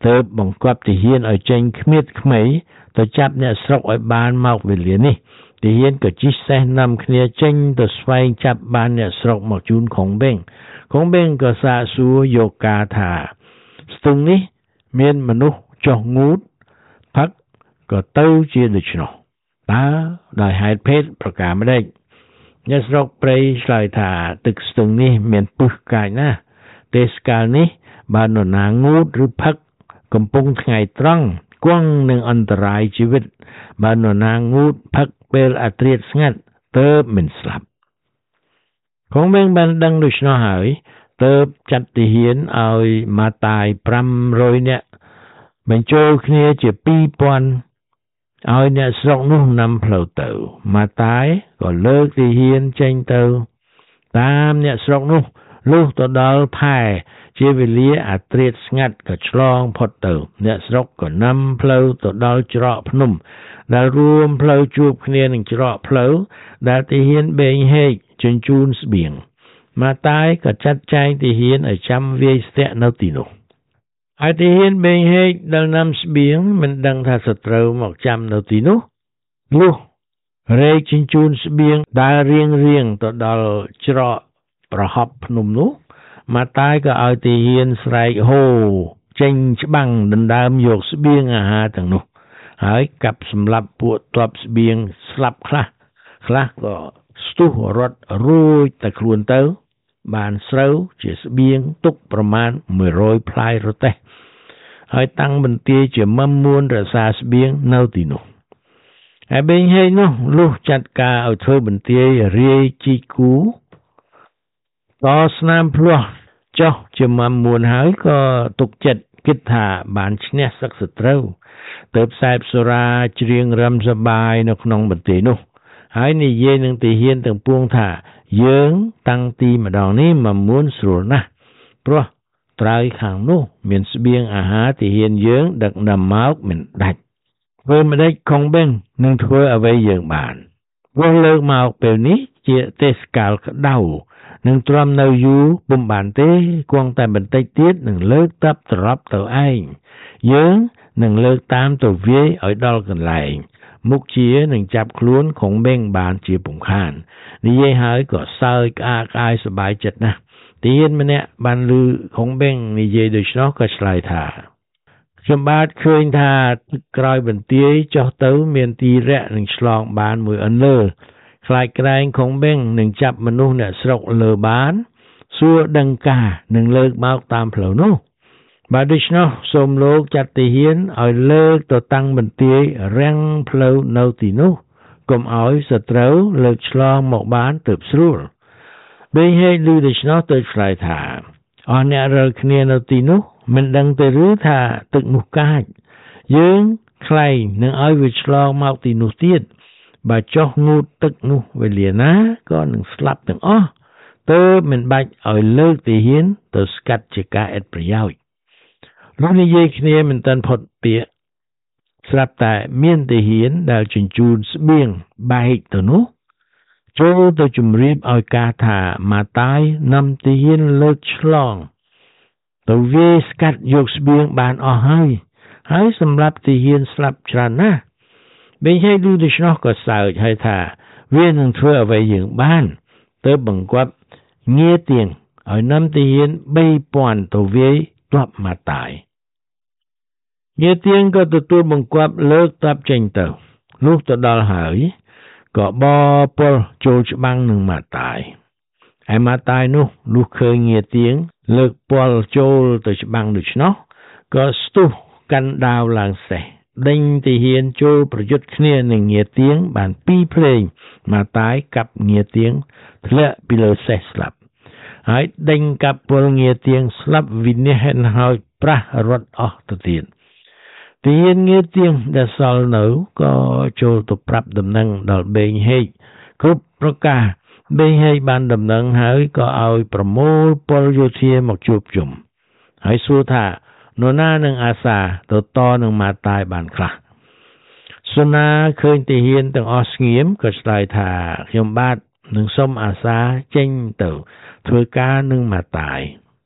ទើបបង្គាប់ទាហានឲ្យចេញគ្មៀតខ្មៃទៅចាប់អ្នកស្រុកឲ្យបានមកវេលានេះទាហានក៏ជិះសេះនាំគ្នាចេញទៅស្វែងចាប់បានអ្នកស្រុកមកជូនខុងបេងខុងបេងក៏សាកសួរយកការថាស្ទឹងនេះមានមនុស្សចុះងូតផឹកក៏ទៅជាដូច្នោះតើដោយហេតុភេទប្រការម្ដេចអ្នកស្រុកព្រៃឆ្លើយថាទឹកស្ទឹងនេះមានពឹសកាចណាស់ទេសកាលនេះបើនរណាងូតឬផឹកកំពុងថ្ងៃត្រង់គង់នឹងអន្តរាយជីវិតបើនរណាងូតផឹកពេលអត្រាតស្ងាត់ទើបមិនស្លាប់ខុងបេងបានដឹងដូច្នោះហើយទើបចាត់ទាហានឲ្យម៉ាតាយប្រាំរយនាក់បញ្ចូលគ្នាជាពីរពាន់ឲ្យអ្នកស្រុកនោះនាំផ្លូវទៅម៉ាតាយក៏លើកទាហានចេញទៅតាមអ្នកស្រុកនោះលុះទៅដល់ផែជាវេលាអត្រាតស្ងាត់ក៏ឆ្លងផុតទៅអ្នកស្រុកក៏នាំផ្លូវទៅដល់ច្រកភ្នំដែលរួមផ្លូវជួបគ្នានឹងច្រកផ្លូវដែលទាហានបេងហេកជញ្ជូនស្បៀងម៉ាតាយក៏ចាត់ចែងទាហានឲ្យចាំវាយស្ទាក់នៅទីនោះហើយទាហានបេងហេកដែលនាំស្បៀងមិនដឹងថាសត្រូវមកចាំនៅទីនោះលុះរែកជញ្ជូនស្បៀងដើររៀងរៀងទៅដល់ច្រកប្រហប់ភ្នំនោះម៉ាតាយក៏ឲ្យទាហានស្រែកហូចេញច្បាំងដណ្ដើមយកស្បៀងអាហារទាំងនោះហើយកាប់សម្លាប់ពួកទ័ពស្បៀងស្លាប់ខ្លះខ្លះក៏ស្ទុះរត់រួចតែខ្លួនទៅបានស្រូវជាស្បៀងទុកប្រមាណមួយរយផ្លាយរទេះហើយតាំងបន្ទាយជាមមមួនរក្សាស្បៀងនៅទីនោះហើយបេងហេនោះលុះចាត់ការឲ្យធ្វើបន្ទាយរាយជីគូក៏ស្នាមភ្លោះចុះជាមមមួនហើយក៏ទុកចិត្តគិតថាបានឈ្នះសឹកសត្រូវទើបសែបសូរាច្រៀងរំសប្បាយនៅក្នុងបន្ទាយនោះហើយនិយាយនឹងទាហានទាំងពួងថាយើងតាំងទីម្ដងនេះមមួនស្រួលណាស់ព្រោះត្រើយខាងនោះមានស្បៀងអាហារទាហានយើងដឹកនាំមកមិនដាច់ធ្វើម្ដេចខុងបេងនឹងធ្វើអ្វីយើងបានព្រោះលើកមកពេលនេះជាទេសកាលក្តៅនឹងទ្រាំនៅយូរពុំបានទេគង់តែបន្តិចទៀតនឹងលើកតាប់ត្រឡប់ទៅឯងយើងនឹងលើកតាមទៅវាយឲ្យដល់កន្លែងមុខជានឹងចាប់ខ្លួនខុងបេងបានជាពុំខាននិយាយហើយក៏សើចក្អាកក្អាយសប្បាយចិត្តណាស់ទាហានម្នាក់បានឮខុងបេងនិយាយដូច្នោះក៏ឆ្លើយថាខ្ញុំបាទឃើញថាទឹកក្រោយបន្ទាយចុះទៅមានទីរាក់នឹងឆ្លងបានមួយអន្លើខ្លាចក្រែងខុងបេងនឹងចាប់មនុស្សអ្នកស្រុកលើបានសួរដឹងការនឹងលើកមកតាមផ្លូវនោះបើដូច្នោះសូមលោកចាត់ទាហានឲ្យលើកទៅតាំងបន្ទាយរាំងផ្លូវនៅទីនោះកុំឲ្យសត្រូវលើកឆ្លងមកបានទើបស្រួលបេងហេឮដូច្នោះទៅឆ្លើយថាអស់អ្នករើគ្នានៅទីនោះមិនដឹងទៅឬថាទឹកនោះកាចយើងខ្លែងនឹងឲ្យវាឆ្លងមកទីនោះទៀតបើចុះងូតទឹកនោះវេលាណាក៏នឹងស្លាប់ទាំងអស់ទើបមិនបាច់ឲ្យលើកទាហានទៅស្កាត់ជាការឥតប្រយោជន៍លុះនិយាយគ្នាមិនទាន់ផុតពាក្យស្រាប់តែមានទាហានដែលជញ្ជូនស្បៀងបែកទៅនោះចូលទៅជម្រាបឲ្យការថាម៉ាតាយនាំទាហានលើកឆ្លងទៅវាយស្កាត់យកស្បៀងបានអស់ហើយហើយសម្រាប់ទាហានស្លាប់ច្រើនណាស់បេងហេឮដូច្នោះក៏សើចហើយថាវានឹងធ្វើអ្វីយើងបានទើបបង្គាប់ងារទៀងឲ្យនាំទាហានបីពាន់ទៅវាយទ័ពម៉ាតាយងារទៀងក៏ទទួលបង្គាប់លើកទ័ពចេញទៅលុះទៅដល់ហើយក៏បពលចូលច្បាំងនឹងម៉ាតាយឯម៉ាតាយនោះលុះឃើញងារទៀងលើកពលចូលទៅច្បាំងដូច្នោះក៏ស្ទុះកាន់ដាវឡើងសេះដេញទាហានចូលប្រយុទ្ធគ្នានឹងងារទៀងបានពីរភ្លេងម៉ាតាយកាប់ងារទៀងធ្លាក់ពីលើសេះស្លាប់ហើយដេញកាប់ពលងារទៀងស្លាប់វិនិច្ឆ័យហើយប្រះរត់អស់ទៅទៀតទាហានងារទៀងដែលសល់នៅក៏ចូលទៅប្រាប់ដំណឹងដល់បេងហេកគ្រប់ប្រការបេងហេកបានដំណឹងហើយក៏ឲ្យប្រមូលពលយោធាមកជួបជុំហើយសួរថានរណានឹងអាសាទៅតនឹងម៉ាតាយបានខ្លះសុណាឃើញទាហានទាំងអស់ស្ងៀមក៏ឆ្លើយថាខ្ញុំបាទនឹងសុំអាសាចេញទៅធ្វើការនឹងម៉ាតាយ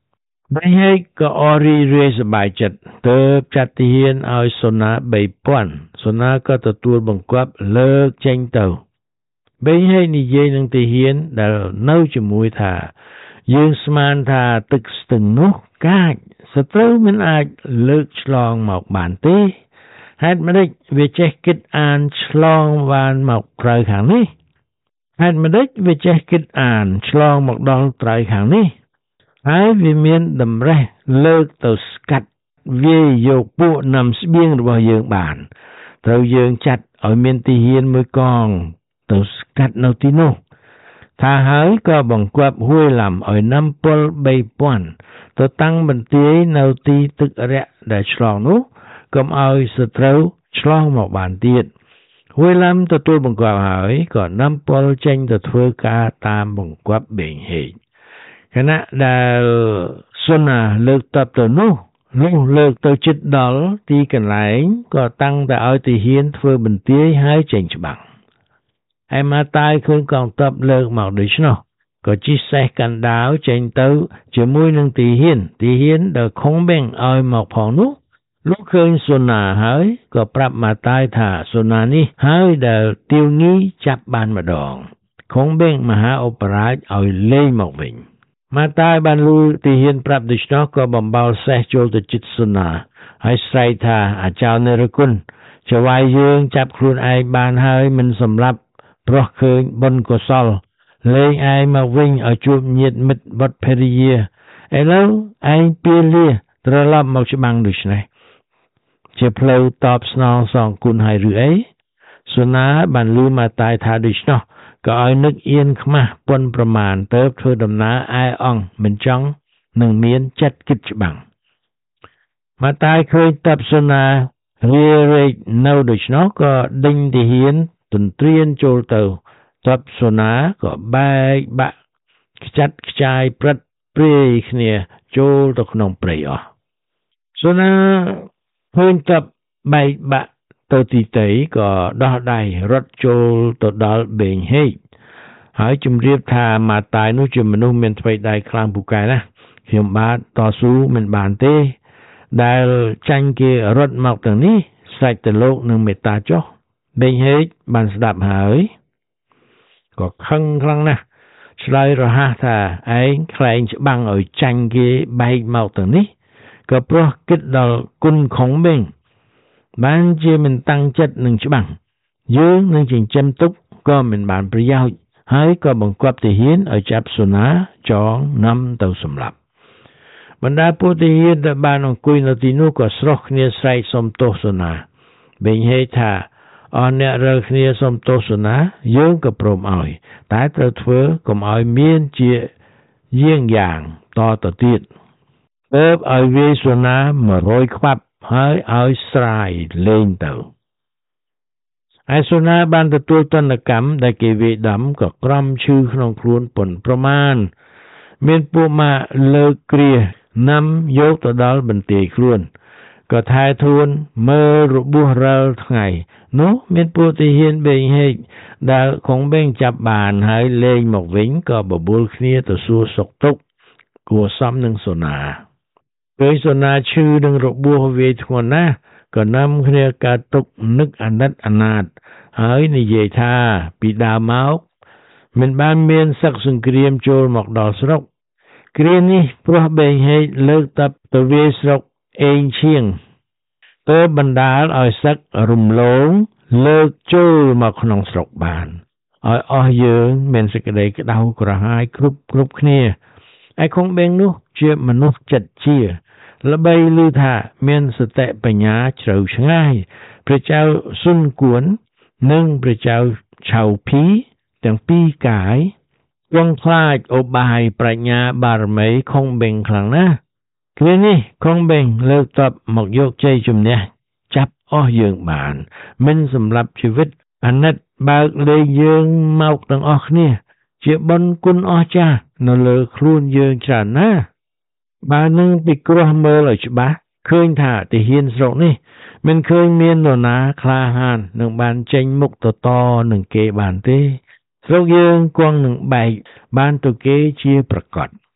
Bây hết có ori rê sơ bài chất tớp chặt tí hiên oi sô ná bày bọn sô ná có tờ tuôn bằng quắp lợc chanh tàu. Bây hết ní dây nâng tí hiên đã nâu cho mùi thả dương sman thả tức từng nốt cách sơ trâu mình ai lợc chlong mọc bản tế hết mà đích về chết kết an chlong vàn mọc trời kháng ní hết mà đích về chết kết an chlong mọc đong trời kháng ní hai vì miền đầm rẽ lợc tàu cắt về dọc bộ nằm biên vào dương bản tàu dương chặt ở miền tì hiên mới còn tàu cắt nâu tí nô thà hỡi có bằng quạp huôi làm ở năm pol bay bọn tàu tăng bình tế nâu tí tức rẽ để chlong nô cầm ơi sơ trâu chlong một bản tiết huôi làm tàu tôi bằng quạp hỡi có năm pol tranh tàu thưa ca tam bằng quạp bệnh hệ khả đã xuân à lược tập tờ nô lúc lược tờ chích đó thì cần lại có tăng tại ở thì hiến phơi bình tía hai chành bằng ai mà tai khơi còn tập lược màu đấy chứ nào có chi xe cần đáo chành tớ chỉ môi nâng thì hiến thì hiến đã không bên ơi mọc phòng nút lúc khơi xuân à hỡi có prap mà tai thả xuân à ní hỡi đã tiêu nghĩ chắp bàn mà đòn không bên mà há opera ơi lê mọc vịnh mà tai ban lưu thì hiền prap địch nó có bầm bao xe chôl từ chít suna hay say tha à chào nê rơ kun cho vài dương chắp khuôn ai ban hơi mình sầm lấp pro khơi bôn cổ sol lên ai mà vinh ở chuột nhiệt mít bát peria ai lâu ai pia lia trở lại một chiếc băng địch này chiếc plau top snow song kun hai rưỡi ấy suna ban lưu mà tai tha địch nóก็เอานึกเอียนเข้ามาปนประมาณเติบเธอดำน้าไออ่องเหมือนจ้องหนึ่งเมียนจัดกิจบังมาตายเคยตับสนาเรียเรกเนาดุชนกก็ดิ่งที่เหียนตุนเตรียนโจลเตาตับสนาก็ใบบะจัดกระจายปรัดเปรย์เนี่ยโจลตะขนมเปรย์อ่ะสนาเพิ่นตับใบบะตัวตีเต๋ก็ดอได้รถโจลตัวดอลเบงเฮหายจุมเรียบทามาตายนู้จุมมนุษย์เมียนไปได้คลางผู้กายนะเขียมบาทต่อสู้มันบานเต้ได้จังเกรถมาตรงนี้ใส่แต่โลกหนึ่งเมตาจ้อเบงเฮบานสดับหายก็คังครั้งนะสไลด์ระหะทาไอ้ใครจะบังเอาจังเกใบมาตรงนี้ก็เพราะกิดดอลกุนของเบงบ้านเจมันตั้งจัดหนึ่งฉบังยืงหนึ่งจิงจำตุกก็มันบานประยาวให้ก็บังคับที่เห็นเอาจับสุนัขจองนำเต่าสำหรับบรรดาผู้ที่เห็นแต่บ้านของกุยนตินุก็สรกเนียใส่สมโตสุนัขเป็นเหตุท่าอันเนี้ยเรื่องเนียสมโตสุนัขยืงกับพรหมอ้อยแต่เต่าเถื่อก็อ้อยเมียนเจียเยี่ยงอย่างต่อต่อติดเติบอ้อยเวสุนัขมาโรยควับให้เอาสลายเล่นเต่าไอโซนาบานตะตัวต้นกรรมได้เกวีดำก็กรำชื่อขนมครวนผลประมาณเมียนปูมาเลิกเกลียนำยกตัวดอลบันเตครวนก็ทายทวนเมื่อรบุเราไงโนเมียนปูที่เห็นเบงให้ดาวของเบงจับบานให้เล่งหมกวิงก็บบุลเนียตัวสู้สกตุกกลัวซ้ำหนึ่งโซนาเคยโซนาชื่อหนึ่งรบัวเวทวนนะก็นำเคลียกาตุกนึกอนัดอนาดหายในเยธาปีดาเมาส์มันบ้านเมียนสักสุงเกรียมโจลหมอกดอกสรกเกรียนนี้เพราะเบงให้เลิกตับตัวเวสรกเองเชียงเติบบรรดาเอาสักรุมหลงเลิกโจลหมอกขนองสรกบานเอาอ้อยเยืองเมนสกเดกดาวกระหายกรุบกรุบเนี่ยไอคงเบงนู้เชื่อมนุษย์จัดเชี่ยละใบลือธาเมียนสเตะปัญญาเฉลียวง่ายพระเจ้าสุนกวนนึ่งพระเจ้าชาวพีแต่งปีกายว่องคลาดอบายปรัญญาบารมีคงเบ่งครั้งนะคืนนี้คงเบ่งเลิกตับหมกโยกใจจุมเนี่ยจับอ้อเยืองบานมันสำหรับชีวิตอันนัดบากเลยเยืองเมาตังออกเนี่ยเจ็บบนกุนอ้อจ้านเลอครูนเยืองจานนะบานึงปิกรัวเมื่อเลยบ้าเคยถ่าแต่เฮียนสรงนี่มันเคยเมียนหนนาคลาหานหนึ่งบานเจงมุกต่อต่อหนึ่งเกบานเต้สรงเยืองกวางหนึ่งใบบานตัวเกเชียประกอบ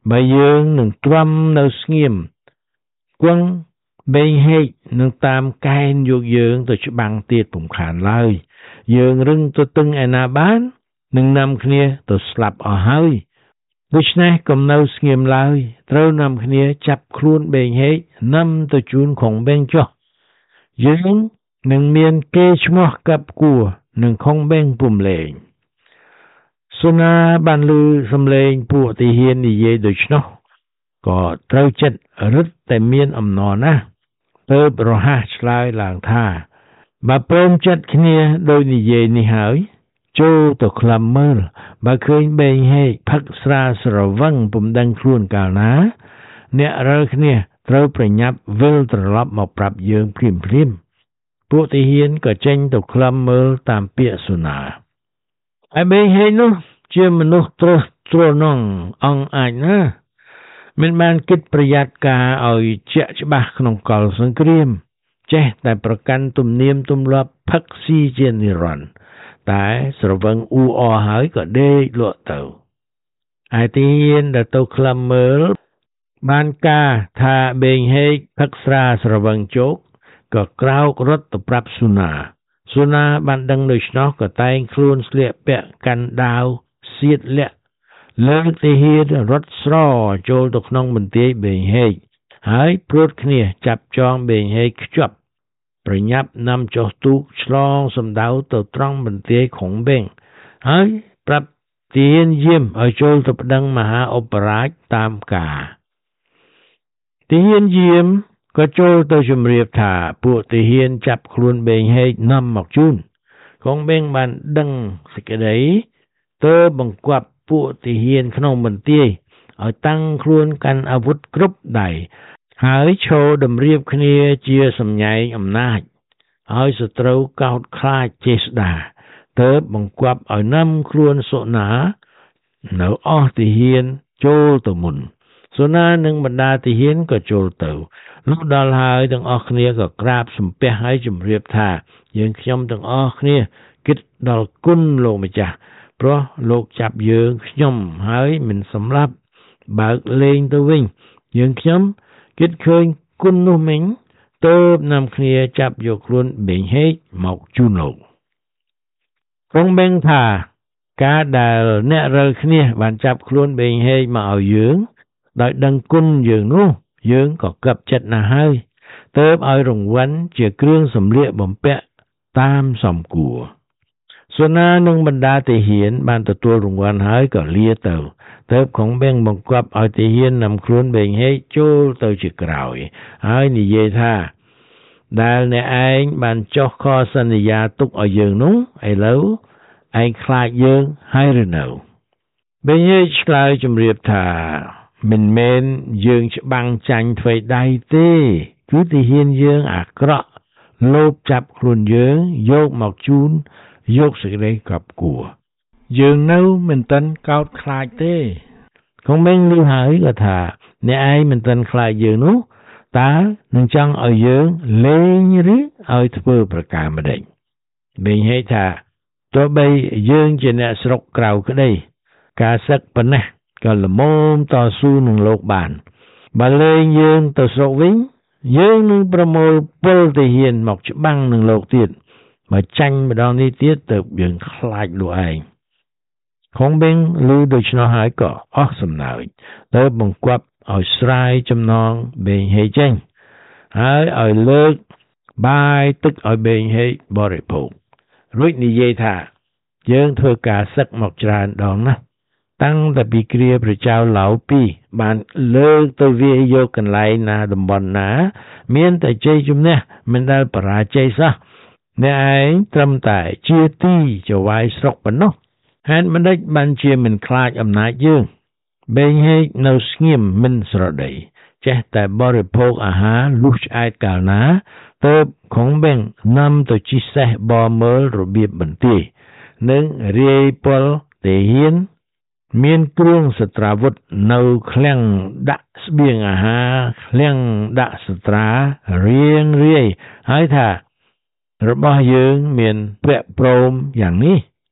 បើយើងនឹងទ្រាំនៅស្ងៀមគង់បែងហេកនឹងតាមកែនយកយើងទៅច្បាំងទៀតពុំខានឡើយយើងរឹងទៅតឹងឯណាបាននឹងនាំគ្នាទៅស្លាប់អស់ហើយដូច្នេះកុំនៅស្ងៀមឡើយត្រូវនាំគ្នាចាប់ខ្លួនបែងហេកនាំទៅជូនของបែងចុះយើងនឹងមានគេឈ្មោះកាប់គួរនឹងของបែងពុំលែងសុណាបានលឺសំឡេងពួកទាហាននិយាយដូច្នោះក៏ត្រូវចិត្តរឹតតែមានអំណរណាស់ទើបរហ័សឆ្លើយឡើងថាបើព្រមចិត្តគ្នាដោយនិយាយនេះហើយចូលទៅក្លំមើលបើឃើញបែងហេកផឹកស្រាស្រវឹងពុំដឹងខ្លួនកាលណាអ្នករើគ្នាត្រូវប្រញាប់វិលត្រឡប់មកប្រាប់យើងភ្លាមភ្លាមពួកទាហានក៏ចេញទៅក្លំមើលតាមពាក្យសុណាហើយបែងហេកនោះជាមនុស្សត្រស់ត្រនងអង្គអាចណាមិនបានគិតប្រយ័ត្នការឲ្យជាក់ច្បាស់ក្នុងកលសង្គ្រាមចេះតែប្រកាន់ទំនៀមទម្លាប់ផឹកស៊ីជានិរន្តរ៍តែស្រវឹងអ៊ូអរហើយក៏ដេកលក់ទៅឯទាហានដែលទៅក្លំមើលបានការថាបែងហេកផឹកស្រាស្រវឹងជោគក៏ក្រោករត់ទៅប្រាប់សុណាសុណាបានដឹងដូច្នោះក៏តែងខ្លួនស្លៀកពាក់កាន់ដាវសៀតលាក់លើកទាហានរត់ស្រចូលទៅក្នុងបន្ទាយបែងហេកហើយព្រួតគ្នាចាប់ចងបែងហេកខ្ជាប់ប្រញាប់នាំចុះទូកឆ្លងសំដៅទៅត្រង់បន្ទាយของបែងហើយប្រាប់ទាហានយាមឲ្យចូលទៅប្តឹងមហាឧបរាជតាមការទាហានយាមក៏ចូលទៅជម្រាបថាពួកទាហានចាប់ខ្លួនបែងហេកនាំមកជូនของបែងបានដឹងសេចក្តីទើបបង្គាប់ពួកទាហានក្នុងបន្ទាយឲ្យតាំងខ្លួនកាន់អាវុធគ្រប់ដៃហើយឈរតម្រៀបគ្នាជាសម្ញែងអំណាចឲ្យសត្រូវកោតខ្លាចចេស្តាទើបបង្គាប់ឲ្យនាំខ្លួនសុណានៅអស់ទាហានចូលទៅមុនសុណានិងបណ្ដាទាហានក៏ចូលទៅលុះដល់ហើយទាំងអស់គ្នាក៏ក្រាបសំពះឲ្យជម្រាបថាយើងខ្ញុំទាំងអស់គ្នាគិតដល់គុណលោកម្ចាស់ព្រោះលោកចាប់យើងខ្ញុំហើយមិនសម្លាប់បើកលេងទៅវិញយើងខ្ញុំគិតឃើញគុណនោះមិញទើបនាំគ្នាចាប់យកខ្លួនបែងហេកមកជូនលោកគង់បែងថាការដែលអ្នករើគ្នាបានចាប់ខ្លួនបែងហេកមកឲ្យយើងដោយដឹងគុណយើងនោះយើងក៏កັບចិត្តណាស់ហើយទើបឲ្យរង្វាន់ជាគ្រឿងសម្លៀកបំពាក់តាមសមគួរសុណានិងបណ្ដាទាហានបានទទួលរង្វាន់ហើយក៏លាទៅទើបของបែងបង្គាប់ឲ្យទាហាននាំខ្លួនបែងហេកចូលទៅជាក្រោយហើយនិយាយថាដែលអ្នកឯងបានចុះខសន្យាទុកឲ្យយើងនោះឥឡូវឯងខ្លាចយើងហើយឬនៅបែងហេកឆ្លើយជម្រាបថាមិនមែនយើងច្បាំងចាញ់ធ្វើដៃទេគឺទាហានយើងអាក្រក់លោភចាប់ខ្លួនយើងយកមកជូនយកសេចក្តីកប់គួរយើងនៅមិនទាន់កោតខ្លាចទេของបែងលឺហើយក៏ថាអ្នកឯងមិនទាន់ខ្លាចយើងនោះតើនឹងចង់ឲ្យយើងលេងឬឲ្យធ្វើប្រការម្ដេចបែងហេតុថាទោះបីយើងជាអ្នកស្រុកក្រៅក្តីការសឹកប៉ុណ្ណេះក៏ល្មមតស៊ូនឹងលោកបានបើលេងយើងទៅស្រុកវិញយើងនឹងប្រមូលពលទាហានមកច្បាំងនឹងលោកទៀតបើចាញ់ម្ដងនេះទៀតទៅយើងខ្លាចលោកឯងของបែងលឺដូច្នោះហើយក៏អស់សំណើចទៅបង្គាប់ឲ្យស្រាយចំណងបែងហេចេញហើយឲ្យលើកបាយទឹកឲ្យបែងហេបរិភោគរួចនិយាយថាយើងធ្វើការសឹកមកច្រើនដងណាស់តាំងតែពីគ្រាព្រះចៅឡៅពីរបានលើកទៅវាយកកន្លែងណាតំបន់ណាមានតែជ័យជំនះមិនដែលបរាជ័យសោះអ្នកឯងត្រឹមតែជាទីចវាយស្រុកប៉ុណ្ណោះហេតុមិនដេចបានជាមិនខ្លាចអំណាចយើងបែងហេកនៅស្ងៀមមិនស្រដីចេះតែបរិភោគអាហារលុះឆ្អែតកាលណាទើបของបែងនាំទៅជិះសេះបមើលរបៀបបន្ទាយនិងរាយពលទាហានមានគ្រឿងសត្រាវុធនៅឃ្លាំងដាក់ស្បៀងអាហារឃ្លាំងដាក់សត្រារៀងរាយហើយថារបស់យើងមានពាក់ព្រមយ៉ាងនេះ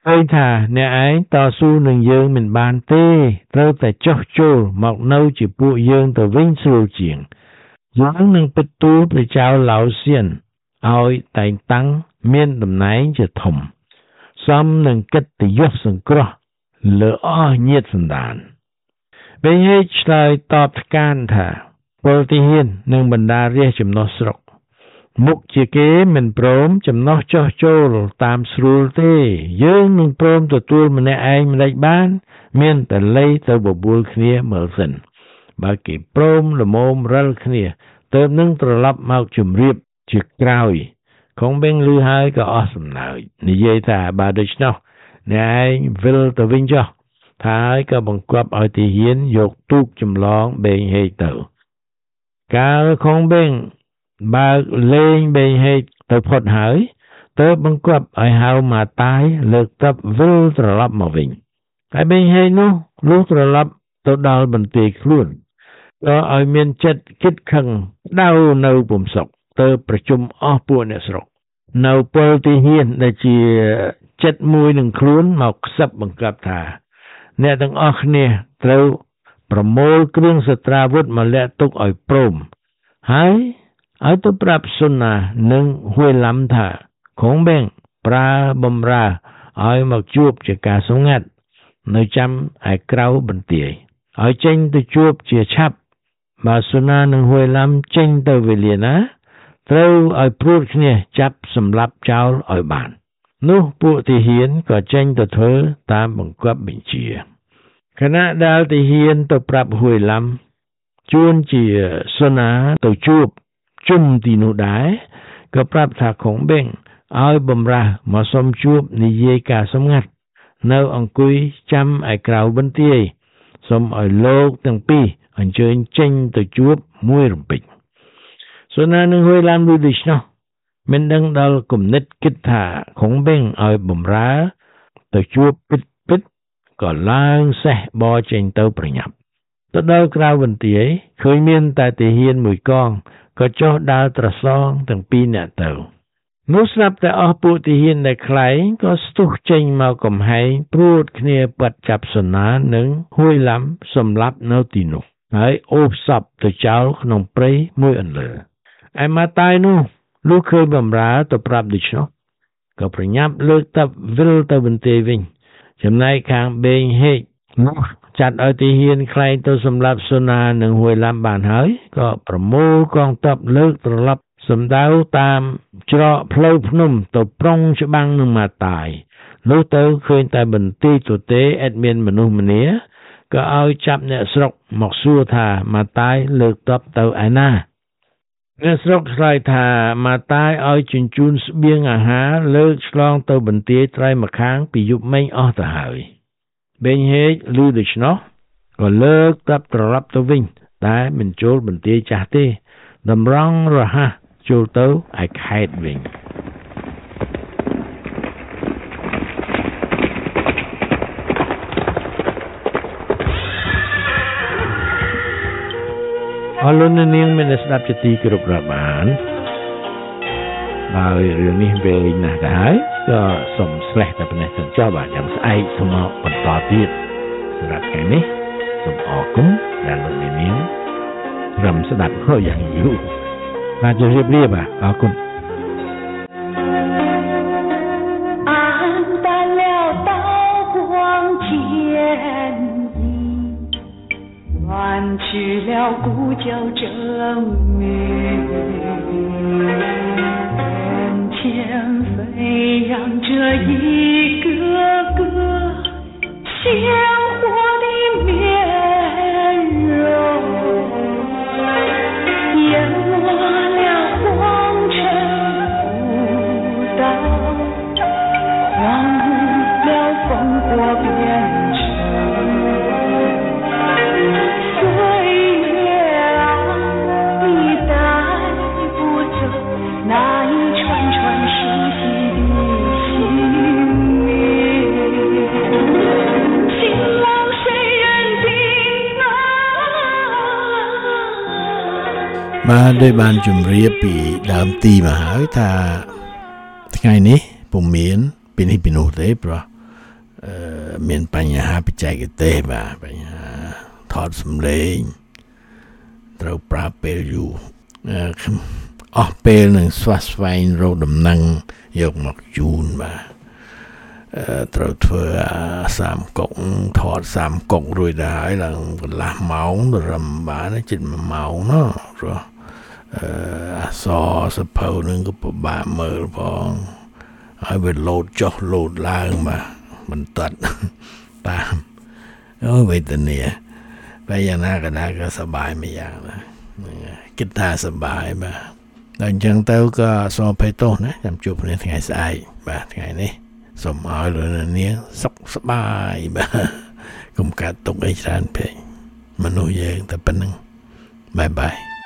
ហើយថាអ្នកឯងតស៊ូនឹងយើងមិនបានទេត្រូវតែចោះចូលមកនៅជាពួកយើងទៅវិញស្រួលជាងយើងនឹងពិតទូលព្រះចៅឡៅសៀនឲ្យតែងតាំងមានតំណែងជាធំសមនឹងកិត្តិយសសង្គ្រោះលើអស់ញាតិសន្តានពេលហេតុឆ្លើយតបថ្កានថាពលទាហាននិងបណ្ដារាជចំណុះស្រុកមុខជាគេមិនព្រមចំណោះចោះចូលតាមស្រួលទេយើងនឹងព្រមទទួលម្នាក់ឯងមិនដេចបានមានតែលៃទៅបបួលគ្នាមើលសិនបើគេព្រមល្មមរិលគ្នាទើបនឹងត្រឡប់មកជំរាបជាក្រោយคงបេងលឺហើយក៏អស់សំណើចនិយាយថាបើដូច្នោះអ្នកឯងវិលទៅវិញចុះថាហើយក៏បង្គាប់ឲ្យទាហានយកទូកចម្លងបេងហេកទៅកាលคงបេងបើកលេងបេងហេកទៅផុតហើយទើបបង្គាប់ឲ្យហៅមកតាយលើកទ័ពវិលត្រឡប់មកវិញហើយបេងហេកនោះលុះត្រឡប់ទៅដល់បន្ទាយខ្លួនក៏ឲ្យមានចិត្តគិតខឹងដៅនៅពុំសុខទៅប្រជុំអស់ពួកអ្នកស្រុកនៅពលទាហានដែលជាចិត្តមួយនឹងខ្លួនមកខ្សឹបបង្គាប់ថាអ្នកទាំងអស់គ្នាត្រូវប្រមូលគ្រឿងសត្រាវុធមកលាក់ទុកឲ្យព្រមហើយឲ្យទៅប្រាប់សុណានិងហួយឡំថាខងបេងប្រើបំរើឲ្យមកជួបជាការសម្ងាត់នៅចាំឯក្រៅបន្ទាយឲ្យចេញទៅជួបជាឆាប់បើសុណានិងហួយឡំចេញទៅវេលាណាត្រូវឲ្យព្រួតគ្នាចាប់សម្លាប់ចោលឲ្យបាននោះពួកទាហានក៏ចេញទៅធ្វើតាមបង្គាប់បញ្ជាខណៈដែលទាហានទៅប្រាប់ហួយឡំជួនជាសុណាទៅជួបជុំទីនោះដែរក៏ប្រាប់ថាខងបេងឲ្យបំរើមកសុំជួបនិយាយការសម្ងាត់នៅអង្គុយចាំឯក្រៅបន្ទាយសុំឲ្យលោកទាំងពីរអញ្ជើញចេញទៅជួបមួយរំពេចសុណានឹងហួយឡំដូចនោះមិនដឹងដល់គំនិតគិតថាខងបេងឲ្យបំរើទៅជួបពិតពិតក៏ឡើងសេះបរចេញទៅប្រញាប់ទៅដល់ក្រៅបន្ទាយឃើញមានតែទាហានមួយកងក៏ចុះដើរត្រសងទាំងពីរនាក់ទៅនោះស្រាប់តែអស់ពួកទាហានដែលខ្លែងក៏ស្ទុះចេញមកកំហែងព្រួតគ្នាបាត់ចាប់សុណានិងហួយឡំសម្លាប់នៅទីនោះហើយអូបសពទៅចោលក្នុងព្រៃមួយអន្លើឯម៉ាតាយនោះលុះឃើញបំរើទៅប្រាប់ដូច្នោះក៏ប្រញាប់លើកទ័ពវិលទៅបន្ទាយវិញចំណែកខាងបេងហេកនោះចាត់ឲ្យទាហានខ្លែងទៅសម្លាប់សុណានិងហួយឡំបានហើយក៏ប្រមូលកងទ័ពលើកត្រឡប់សម្ដៅតាមច្រកផ្លូវភ្នំទៅប្រុងច្បាំងនឹងម៉ាតាយលុះទៅឃើញតែបន្ទាយទទេអត់មានមនុស្សម្នាក៏ឲ្យចាប់អ្នកស្រុកមកសួរថាម៉ាតាយលើកទ័ពទៅឯណាអ្នកស្រុកឆ្លើយថាម៉ាតាយឲ្យជញ្ជូនស្បៀងអាហារលើកឆ្លងទៅបន្ទាយត្រៃម្ខាងពីយប់មិញអស់ទៅហើយបេងហេកឮដូច្នោះក៏លើកទ័ពត្រឡប់ទៅវិញតែមិនចូលបន្ទាយចាស់ទេតម្រង់រហ័សចូលទៅឯខេត្តវិញអរលោកនាងមានស្ដាប់ជាទីគោរពរាប់អានហើយរឿងនេះវែងណាស់ដែរក៏សូមស្លេះតែប៉ុណ្ណេះសិនចុះបាទចាំស្អែកសូមមកបន្តទៀតសម្រាប់ថ្ងៃនេះសូមអរគុណដែលលោកនាងរំស្ដាប់ហើយយ៉ាងយូរបាទជម្រាបលាបាទអរគុណ去了故交正美，眼前飞扬着一个个鲜活的面容，淹没了红尘舞蹈，荒芜了烽火边城。 បាទដោយបានជម្រាបពីដើមទីមកហើយថាថ្ងៃនេះពុំមានពីនេះពីនោះទេព្រោះអឺមានបញ្ហាបច្ចេកទេសបាទបញ្ហាថតសំឡេងត្រូវប្រើពេលយូរអស់ពេលនឹងស្វាស្វែងរកដំណឹងយកមកជូនបាទអឺត្រូវធ្វើសាមកុកថតសាមកុករួចទៅហើយឡើងកន្លះម៉ោងទៅរំបានជិតមួយម៉ោងណោះព្រោះអឺអសសភៅនឹងក៏ពិបាកមើលផងហើយវាលោតចុះលោតឡើងបាទបន្ទាត់តាមអូវេទនាបែរយ៉ាងណាក៏ដែរក៏សប្បាយមួយយ៉ាងណាគិតថាសប្បាយបាទដល់អញ្ចឹងទៅក៏សូមអភ័យទោសណាចាំជួបគ្នាថ្ងៃស្អែកបាទថ្ងៃនេះសូមឲ្យលោកនាងសុខសប្បាយបាទកុំកាត់ទុកអីច្រើនពេកមនុស្សយើងតែប៉ុណ្្នឹងបាយបាយ